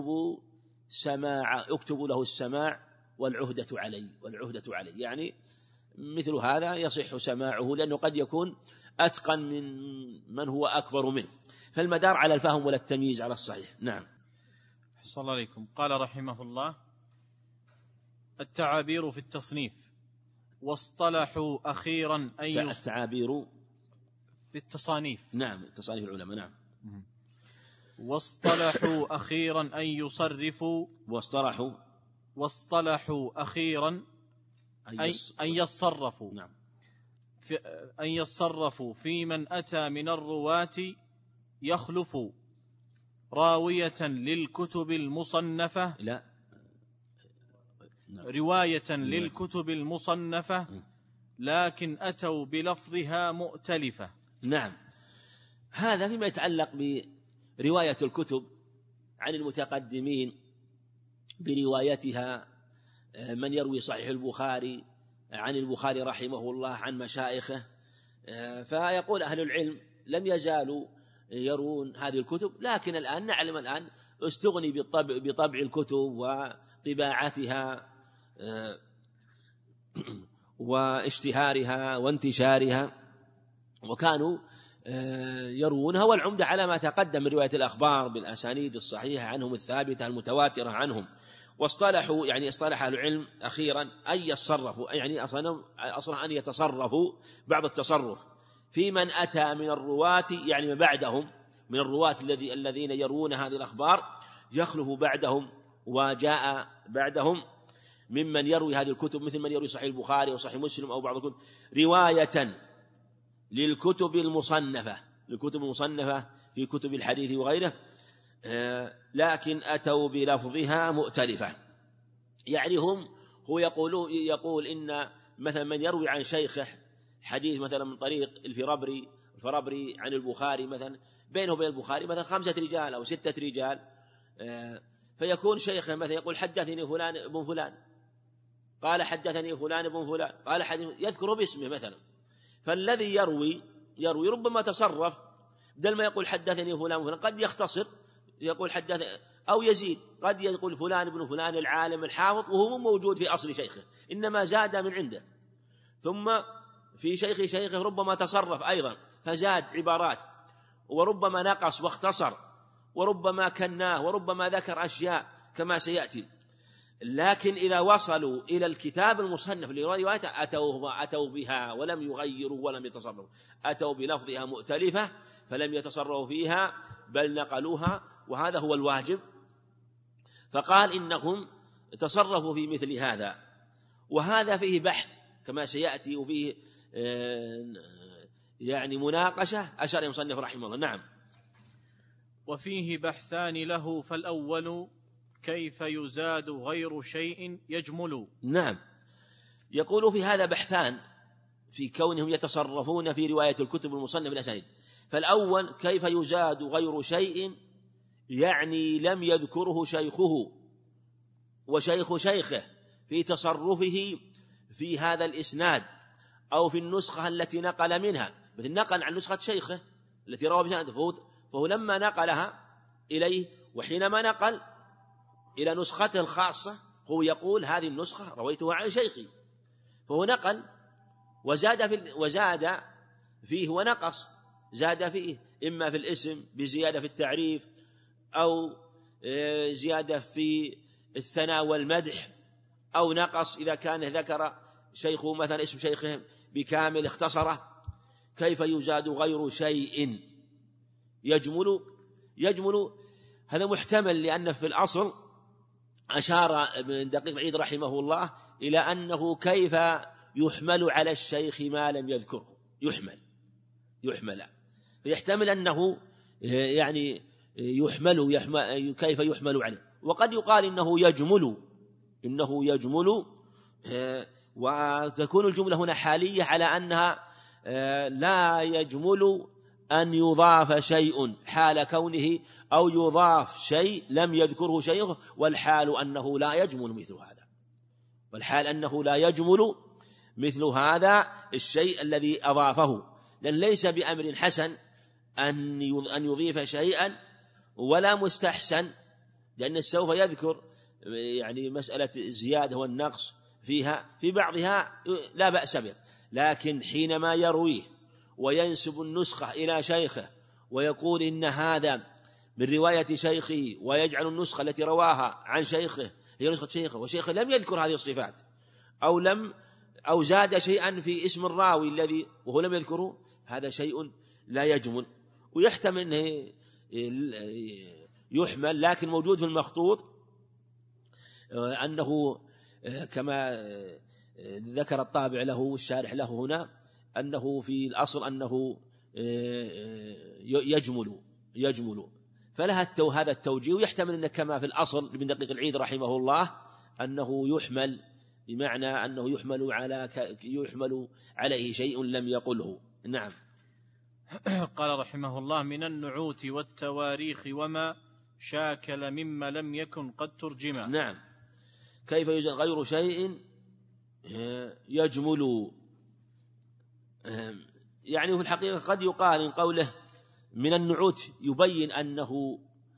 اكتبوا له السماع والعهدة علي، يعني مثل هذا يصح سماعه، لأنه قد يكون أتقن من هو أكبر منه. فالمدار على الفهم ولا التمييز على الصحيح. نعم. أحسن الله عليكم. قال رحمه الله: التعابير في التصنيف، واصطلحوا أخيرا أن التعابير في التصانيف، نعم، تصانيف العلماء، نعم. واصطلحوا أخيرا أن يصرفوا، واصطلحوا أخيرا أن يصرفوا، نعم، أن يصرفوا في من أتى من الرواة يخلف راوية للكتب المصنفة، لا، رواية للكتب المصنفة لكن أتوا بلفظها مؤتلفة. نعم. هذا فيما يتعلق برواية الكتب عن المتقدمين بروايتها، من يروي صحيح البخاري عن البخاري رحمه الله عن مشايخه، فيقول أهل العلم لم يزالوا يرون هذه الكتب، لكن الآن نعلم الآن استغني بطبع الكتب وطباعتها واشتهارها وانتشارها، وكانوا يروونها، والعمدة على ما تقدم من رواية الأخبار بالأسانيد الصحيحة عنهم الثابتة المتواترة عنهم. واصطلحوا يعني اصطلح أهل العلم أخيرا أن يتصرفوا، يعني أصلا أن يتصرفوا بعض التصرف في من أتى من الرواة، يعني بعدهم من الرواة الذين يروون هذه الأخبار يخلف بعدهم وجاء بعدهم ممن يروي هذه الكتب، مثل من يروي صحيح البخاري وصحيح مسلم أو بعض الكتب، رواية للكتب المصنفة في كتب الحديث وغيره، لكن أتوا بلفظها مؤتلفة. يعني هو يقول إن مثلا من يروي عن شيخه حديث مثلا من طريق الفرابري عن البخاري، مثلا بينه وبين البخاري مثلا 5 رجال أو 6 رجال، فيكون شيخه مثلا يقول حدثني فلان ابن فلان قال حدثني فلان ابن فلان قال حديث، يذكره باسمه مثلا، فالذي يروي ربما تصرف، بدل ما يقول حدثني فلان قد يختصر يقول حدث أو يزيد، قد يقول فلان ابن فلان العالم الحافظ وهو موجود في أصل شيخه، إنما زاد من عنده، ثم في شيخه ربما تصرف أيضا فزاد عبارات، وربما نقص واختصر، وربما كناه، وربما ذكر أشياء كما سيأتي. لكن إذا وصلوا إلى الكتاب المصنف لروايته أتوا بها ولم يغيروا ولم يتصرفوا، أتوا بلفظها مؤتلفة فلم يتصرفوا فيها بل نقلوها، وهذا هو الواجب. فقال إنهم تصرفوا في مثل هذا. وهذا فيه بحث كما سيأتي، وفيه يعني مناقشة أشار المصنف رحمه الله. نعم. وفيه بحثان له، فالأول كيف يزاد غير شيء يجمل. نعم، يقول في هذا بحثان في كونهم يتصرفون في رواية الكتب المصنف الأسانيد. فالأول كيف يزاد غير شيء، يعني لم يذكره شيخه وشيخ شيخه في تصرفه في هذا الإسناد أو في النسخة التي نقل منها، مثل نقل عن نسخة شيخه التي روى بسنده، فهو لما نقلها إليه وحينما نقل إلى نسخته الخاصة هو يقول هذه النسخة رويتها عن شيخي، فهو نقل وزاد فيه ونقص، زاد فيه إما في الاسم بزيادة في التعريف، أو زيادة في الثناء والمدح، أو نقص إذا كان ذكر شيخه مثلا اسم شيخه بكامل اختصره. كيف يزاد غير شيء يجمل هذا محتمل، لأن في الأصل أشار ابن دقيق العيد رحمه الله إلى أنه كيف يحمل على الشيخ ما لم يذكره، يحمل فيحتمل أنه يعني كيف يحمل عليه. وقد يقال إنه يجمل وتكون الجملة هنا حالية على أنها لا يجمل أن يضاف شيء حال كونه، أو يضاف شيء لم يذكره شيخه، والحال أنه لا يجمل مثل هذا الشيء الذي أضافه، لأن ليس بأمر حسن أن يضيف شيئا ولا مستحسن، لأن سوف يذكر يعني مسألة الزيادة والنقص فيها في بعضها لا بأس به، لكن حينما يرويه وينسب النسخة إلى شيخه ويقول إن هذا من رواية شيخه، ويجعل النسخة التي رواها عن شيخه هي نسخة شيخه، وشيخه لم يذكر هذه الصفات أو زاد شيئا في اسم الراوي الذي وهو لم يذكره، هذا شيء لا يجمل، ويحتمل أنه يحمل. لكن موجود في المخطوط أنه كما ذكر الطابع له والشارح له هنا أنه في الأصل أنه يجمل فلها هذا التوجيه، ويحتمل أنه كما في الأصل ابن دقيق العيد رحمه الله أنه يحمل، بمعنى أنه يحمل عليه شيء لم يقله. نعم. قال رحمه الله: من النعوت والتواريخ وما شاكل مما لم يكن قد ترجم. نعم. كيف يوجد غير شيء يجمل، يعني في الحقيقة قد يقال إن قوله من النعوت يبين أنه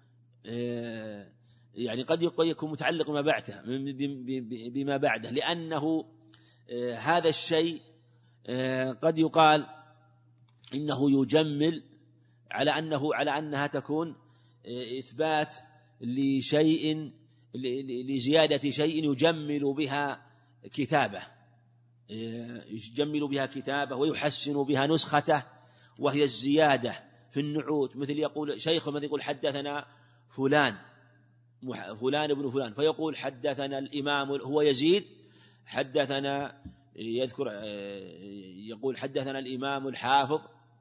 يعني قد يكون متعلق بما بعده، لأنه هذا الشيء قد يقال إنه يجمل على أنها تكون إثبات لشيء لزيادة شيء يجمل بها كتابه ويحسن بها نسخته، وهي الزيادة في النعوت. مثل يقول شيخ مثل يقول حدثنا فلان ابن فلان، فيقول حدثنا الإمام هو يزيد، حدثنا يقول حدثنا الإمام الحافظ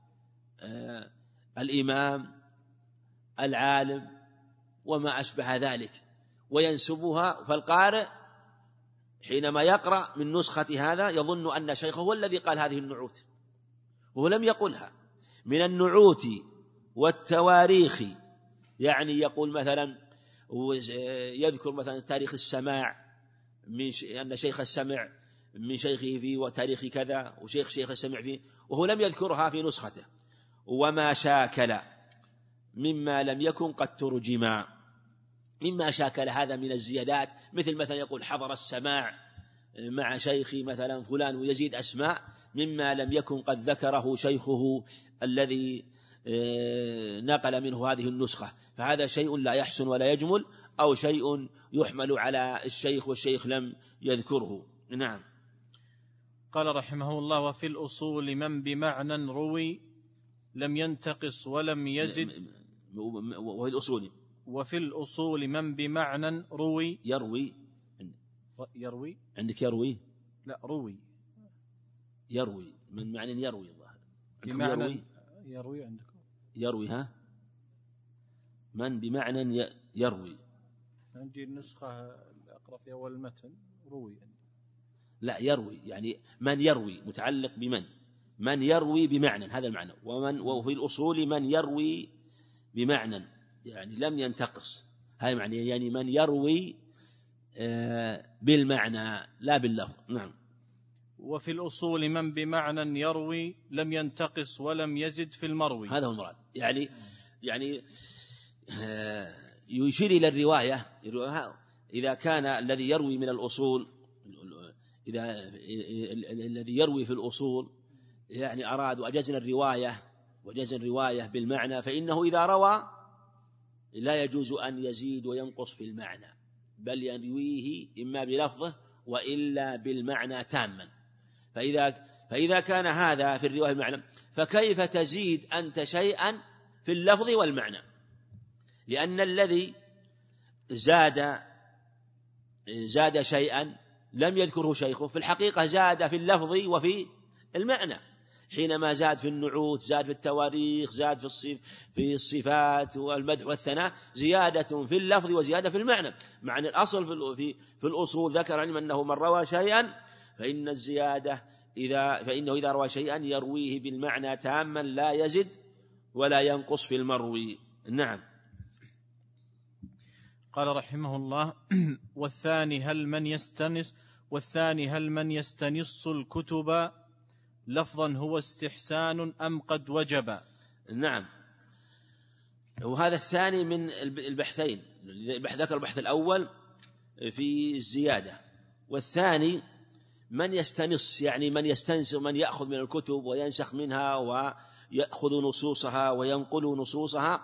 الإمام العالم وما أشبه ذلك، وينسبها. فالقارئ حينما يقرأ من نسخة هذا يظن أن شيخه هو الذي قال هذه النعوت، وهو لم يقلها. من النعوت والتواريخ، يعني يقول مثلا يذكر مثلا تاريخ السماع أن شيخ السمع من شيخه فيه وتاريخ كذا، وشيخ السمع فيه، وهو لم يذكرها في نسخته. وما شاكل مما لم يكن قد ترجم، مما شاكل هذا من الزيادات، مثلا يقول حضر السماع مع شيخي مثلا فلان ويزيد أسماء مما لم يكن قد ذكره شيخه الذي نقل منه هذه النسخة، فهذا شيء لا يحسن ولا يجمل، أو شيء يحمل على الشيخ والشيخ لم يذكره. نعم. قال رحمه الله: وفي الأصول من بمعنى روي لم ينتقص ولم يزد. وفي الأصول من بمعنى روي يروي. عندك يروي؟ لا، روي. يروي من معنى يروي الظاهر. بمعنى يروي عندكم. يروي ها؟ من بمعنى يروي. عندي النسخة أقرأ في أول المتن روي يعني. لا، يروي يعني من يروي متعلق بمن، من يروي بمعنى، هذا المعنى. وفي الأصول من يروي بمعنى يعني لم ينتقص، هذا معنى، يعني من يروي بالمعنى لا باللفظ. نعم. وفي الأصول من بمعنى يروي لم ينتقص ولم يزد في المروي، هذا هو المراد. يعني يشير إلى الرواية إذا كان الذي يروي من الأصول، إذا الذي يروي في الأصول يعني أراد وأجزنا الرواية بالمعنى، فإنه إذا روى لا يجوز أن يزيد وينقص في المعنى، بل يرويه إما بلفظه وإلا بالمعنى تاما. فإذا كان هذا في الرواية بالمعنى، فكيف تزيد أنت شيئا في اللفظ والمعنى؟ لأن الذي زاد شيئا لم يذكره شيخه في الحقيقة زاد في اللفظ وفي المعنى، حينما زاد في النعوت، زاد في التواريخ، زاد في الصفات والمدح والثناء، زيادة في اللفظ وزيادة في المعنى. معنى الأصل في الأصول ذكر علم أنه من روى شيئا فإن الزيادة فإنه إذا روى شيئا يرويه بالمعنى تاما لا يزد ولا ينقص في المروي. نعم. قال رحمه الله: والثاني هل من يستنص الكتب لفظا هو استحسان أم قد وجب؟ نعم. وهذا الثاني من البحثين، ذكر البحث الأول في الزيادة، والثاني من يستنص، يعني من يستنص، من يأخذ من الكتب وينسخ منها ويأخذ نصوصها وينقل نصوصها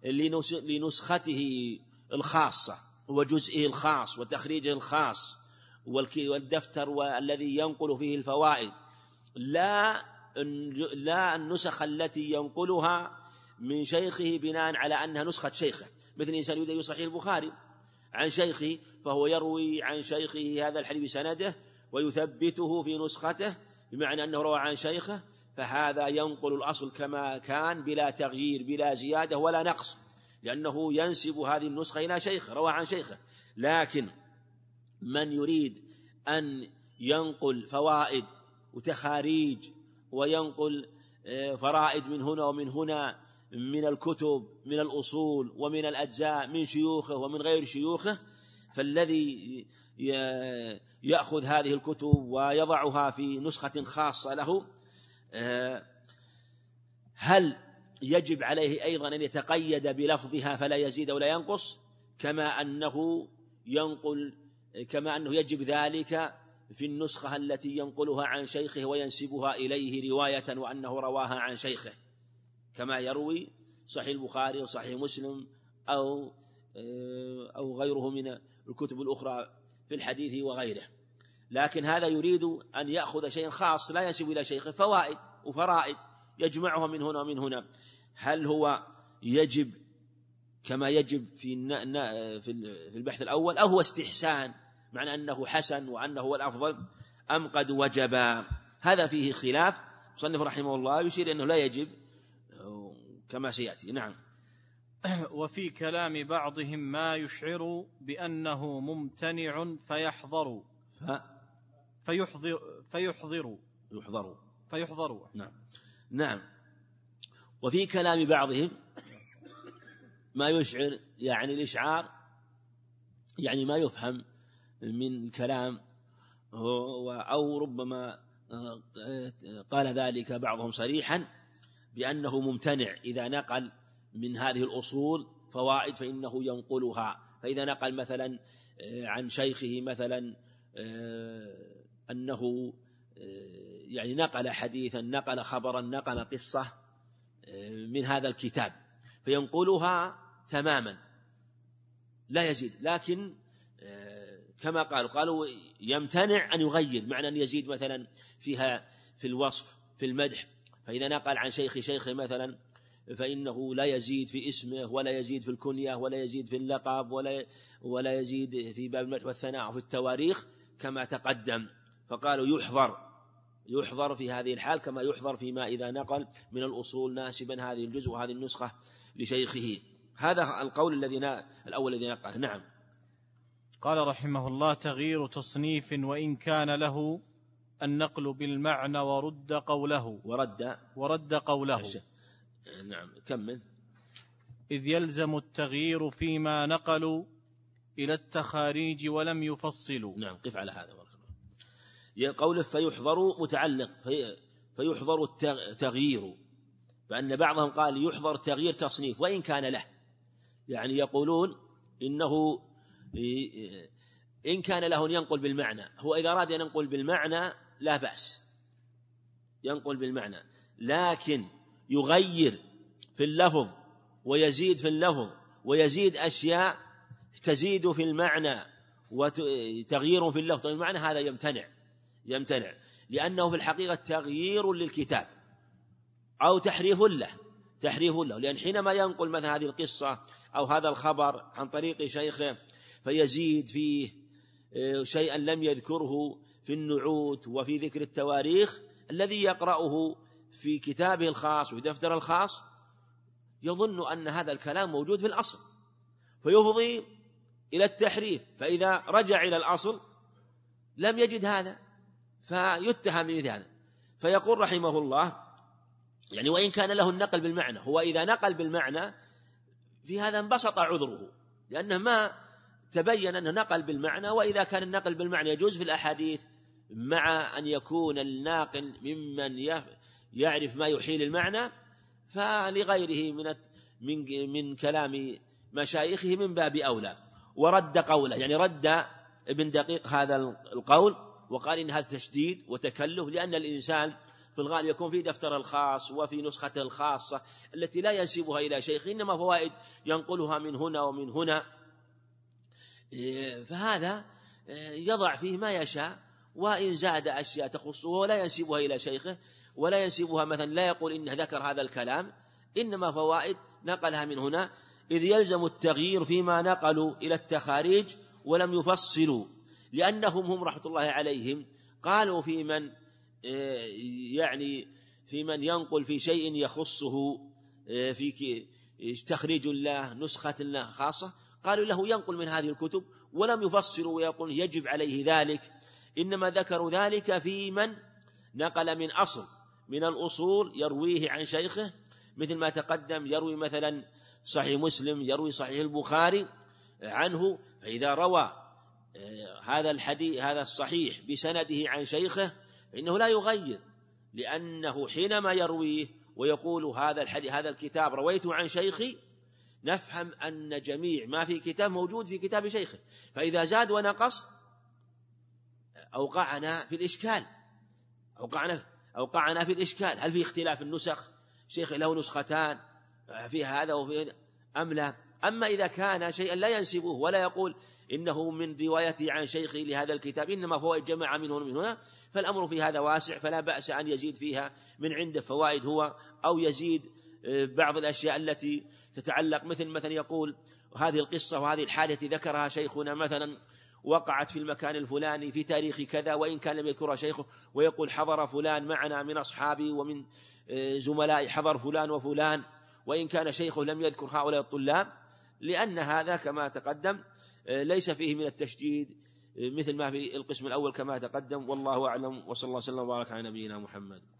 لنسخته الخاصة وجزئه الخاص وتخريجه الخاص والدفتر والذي ينقل فيه الفوائد، لا النسخ التي ينقلها من شيخه بناء على أنها نسخة شيخه. مثل إنسان يدعي صحيح البخاري عن شيخه فهو يروي عن شيخه هذا الحديث بسنده ويثبته في نسخته بمعنى أنه روى عن شيخه، فهذا ينقل الأصل كما كان بلا تغيير بلا زيادة ولا نقص، لأنه ينسب هذه النسخة إلى شيخه، روى عن شيخه. لكن من يريد أن ينقل فوائد وتخاريج وينقل فرائد من هنا ومن هنا من الكتب من الأصول ومن الأجزاء من شيوخه ومن غير شيوخه، فالذي يأخذ هذه الكتب ويضعها في نسخة خاصة له، هل يجب عليه أيضا أن يتقيد بلفظها فلا يزيد ولا ينقص، كما أنه يجب ذلك في النسخة التي ينقلها عن شيخه وينسبها إليه رواية وأنه رواها عن شيخه، كما يروي صحيح البخاري وصحيح مسلم أو غيره من الكتب الأخرى في الحديث وغيره. لكن هذا يريد أن يأخذ شيء خاص لا ينسب إلى شيخه، فوائد وفرائد يجمعها من هنا ومن هنا، هل هو يجب كما يجب في البحث الأول، أو هو استحسان معنى أنه حسن وأنه هو الأفضل، أم قد وجب؟ هذا فيه خلاف. مصنف رحمه الله يشير أنه لا يجب كما سيأتي. نعم. وفي كلام بعضهم ما يشعر بأنه ممتنع فيحضر. نعم. وفي كلام بعضهم ما يشعر، يعني الإشعار يعني ما يفهم من الكلام، أو ربما قال ذلك بعضهم صريحا بأنه ممتنع إذا نقل من هذه الأصول فوائد فإنه ينقلها. فإذا نقل مثلا عن شيخه مثلا أنه يعني نقل حديثا، نقل خبرا، نقل قصة من هذا الكتاب فينقلها تماما لا يزيد، لكن كما قالوا يمتنع أن يغير، معنى أن يزيد مثلا فيها في الوصف في المدح. فإذا نقل عن شيخه مثلا فإنه لا يزيد في اسمه ولا يزيد في الكنية ولا يزيد في اللقب ولا يزيد في باب المدح والثناء وفي التواريخ، كما تقدم، فقالوا يحضر في هذه الحال كما يحضر فيما إذا نقل من الأصول ناسبا هذه الجزء وهذه النسخة لشيخه. هذا القول الأول الذي نقله. نعم. قال رحمه الله: تغيير تصنيف وإن كان له النقل بالمعنى ورد قوله. نعم كمل. إذ يلزم التغيير فيما نقلوا إلى التخاريج ولم يفصلوا. نعم قف على هذا. قوله فيحضر متعلق فيحضر التغيير، فأن بعضهم قال يحضر تغيير تصنيف وإن كان له، يعني يقولون إنه إن كان له أن ينقل بالمعنى، هو إذا أراد أن ينقل بالمعنى لا بأس ينقل بالمعنى، لكن يغير في اللفظ ويزيد في اللفظ ويزيد أشياء تزيد في المعنى وتغيير في اللفظ والمعنى، هذا يمتنع لأنه في الحقيقة تغيير للكتاب أو تحريف له، لأن حينما ينقل مثلا هذه القصة أو هذا الخبر عن طريق شيخه فيزيد فيه شيئا لم يذكره في النعوت وفي ذكر التواريخ، الذي يقرأه في كتابه الخاص وفي دفتر الخاص يظن أن هذا الكلام موجود في الأصل فيفضي إلى التحريف، فإذا رجع إلى الأصل لم يجد هذا فيتهم بمثل هذا. فيقول رحمه الله يعني وإن كان له النقل بالمعنى، هو إذا نقل بالمعنى في هذا انبسط عذره لأنه ما تبين أنه نقل بالمعنى، وإذا كان النقل بالمعنى يجوز في الأحاديث مع أن يكون الناقل ممن يعرف ما يحيل المعنى، فلغيره من كلام مشايخه من باب أولى. ورد قوله، يعني رد ابن دقيق هذا القول وقال إن هذا تشديد وتكلف، لأن الإنسان في الغالب يكون في دفتر الخاص وفي نسخته الخاصة التي لا ينسبها إلى شيخ، إنما فوائد ينقلها من هنا ومن هنا، فهذا يضع فيه ما يشاء، وإن زاد أشياء تخصه ولا ينسبها إلى شيخه ولا ينسبها مثلا لا يقول إنه ذكر هذا الكلام، إنما فوائد نقلها من هنا. إذ يلزم التغيير فيما نقلوا إلى التخاريج ولم يفصلوا، لأنهم هم رحمة الله عليهم قالوا في من ينقل في شيء يخصه في تخريج الله نسخة الله خاصة، قالوا له ينقل من هذه الكتب ولم يفصلوا ويقول يجب عليه ذلك، إنما ذكروا ذلك في من نقل من أصل من الأصول يرويه عن شيخه، مثل ما تقدم يروي مثلا صحيح مسلم، يروي صحيح البخاري عنه، فإذا روى هذا الحديث هذا الصحيح بسنده عن شيخه فإنه لا يغير، لأنه حينما يرويه ويقول هذا الحديث هذا الكتاب رويته عن شيخي، نفهم أن جميع ما في كتاب موجود في كتاب شيخه، فإذا زاد ونقص أوقعنا في الإشكال، هل في اختلاف النسخ؟ شيخ له نسختان في هذا وفي أم لا؟ أما إذا كان شيئا لا ينسبه ولا يقول إنه من روايته عن شيخه لهذا الكتاب، إنما فوائد جمع من هنا، فالأمر في هذا واسع، فلا بأس أن يزيد فيها من عنده فوائد هو، أو يزيد بعض الأشياء التي تتعلق مثلا يقول هذه القصة وهذه الحالة ذكرها شيخنا مثلا وقعت في المكان الفلاني في تاريخ كذا، وإن كان لم يذكرها شيخه، ويقول حضر فلان معنا من أصحابي ومن زملائي حضر فلان وفلان، وإن كان شيخه لم يذكر هؤلاء الطلاب، لأن هذا كما تقدم ليس فيه من التشديد مثل ما في القسم الأول كما تقدم. والله أعلم، وصلى الله وسلم وبارك على نبينا محمد.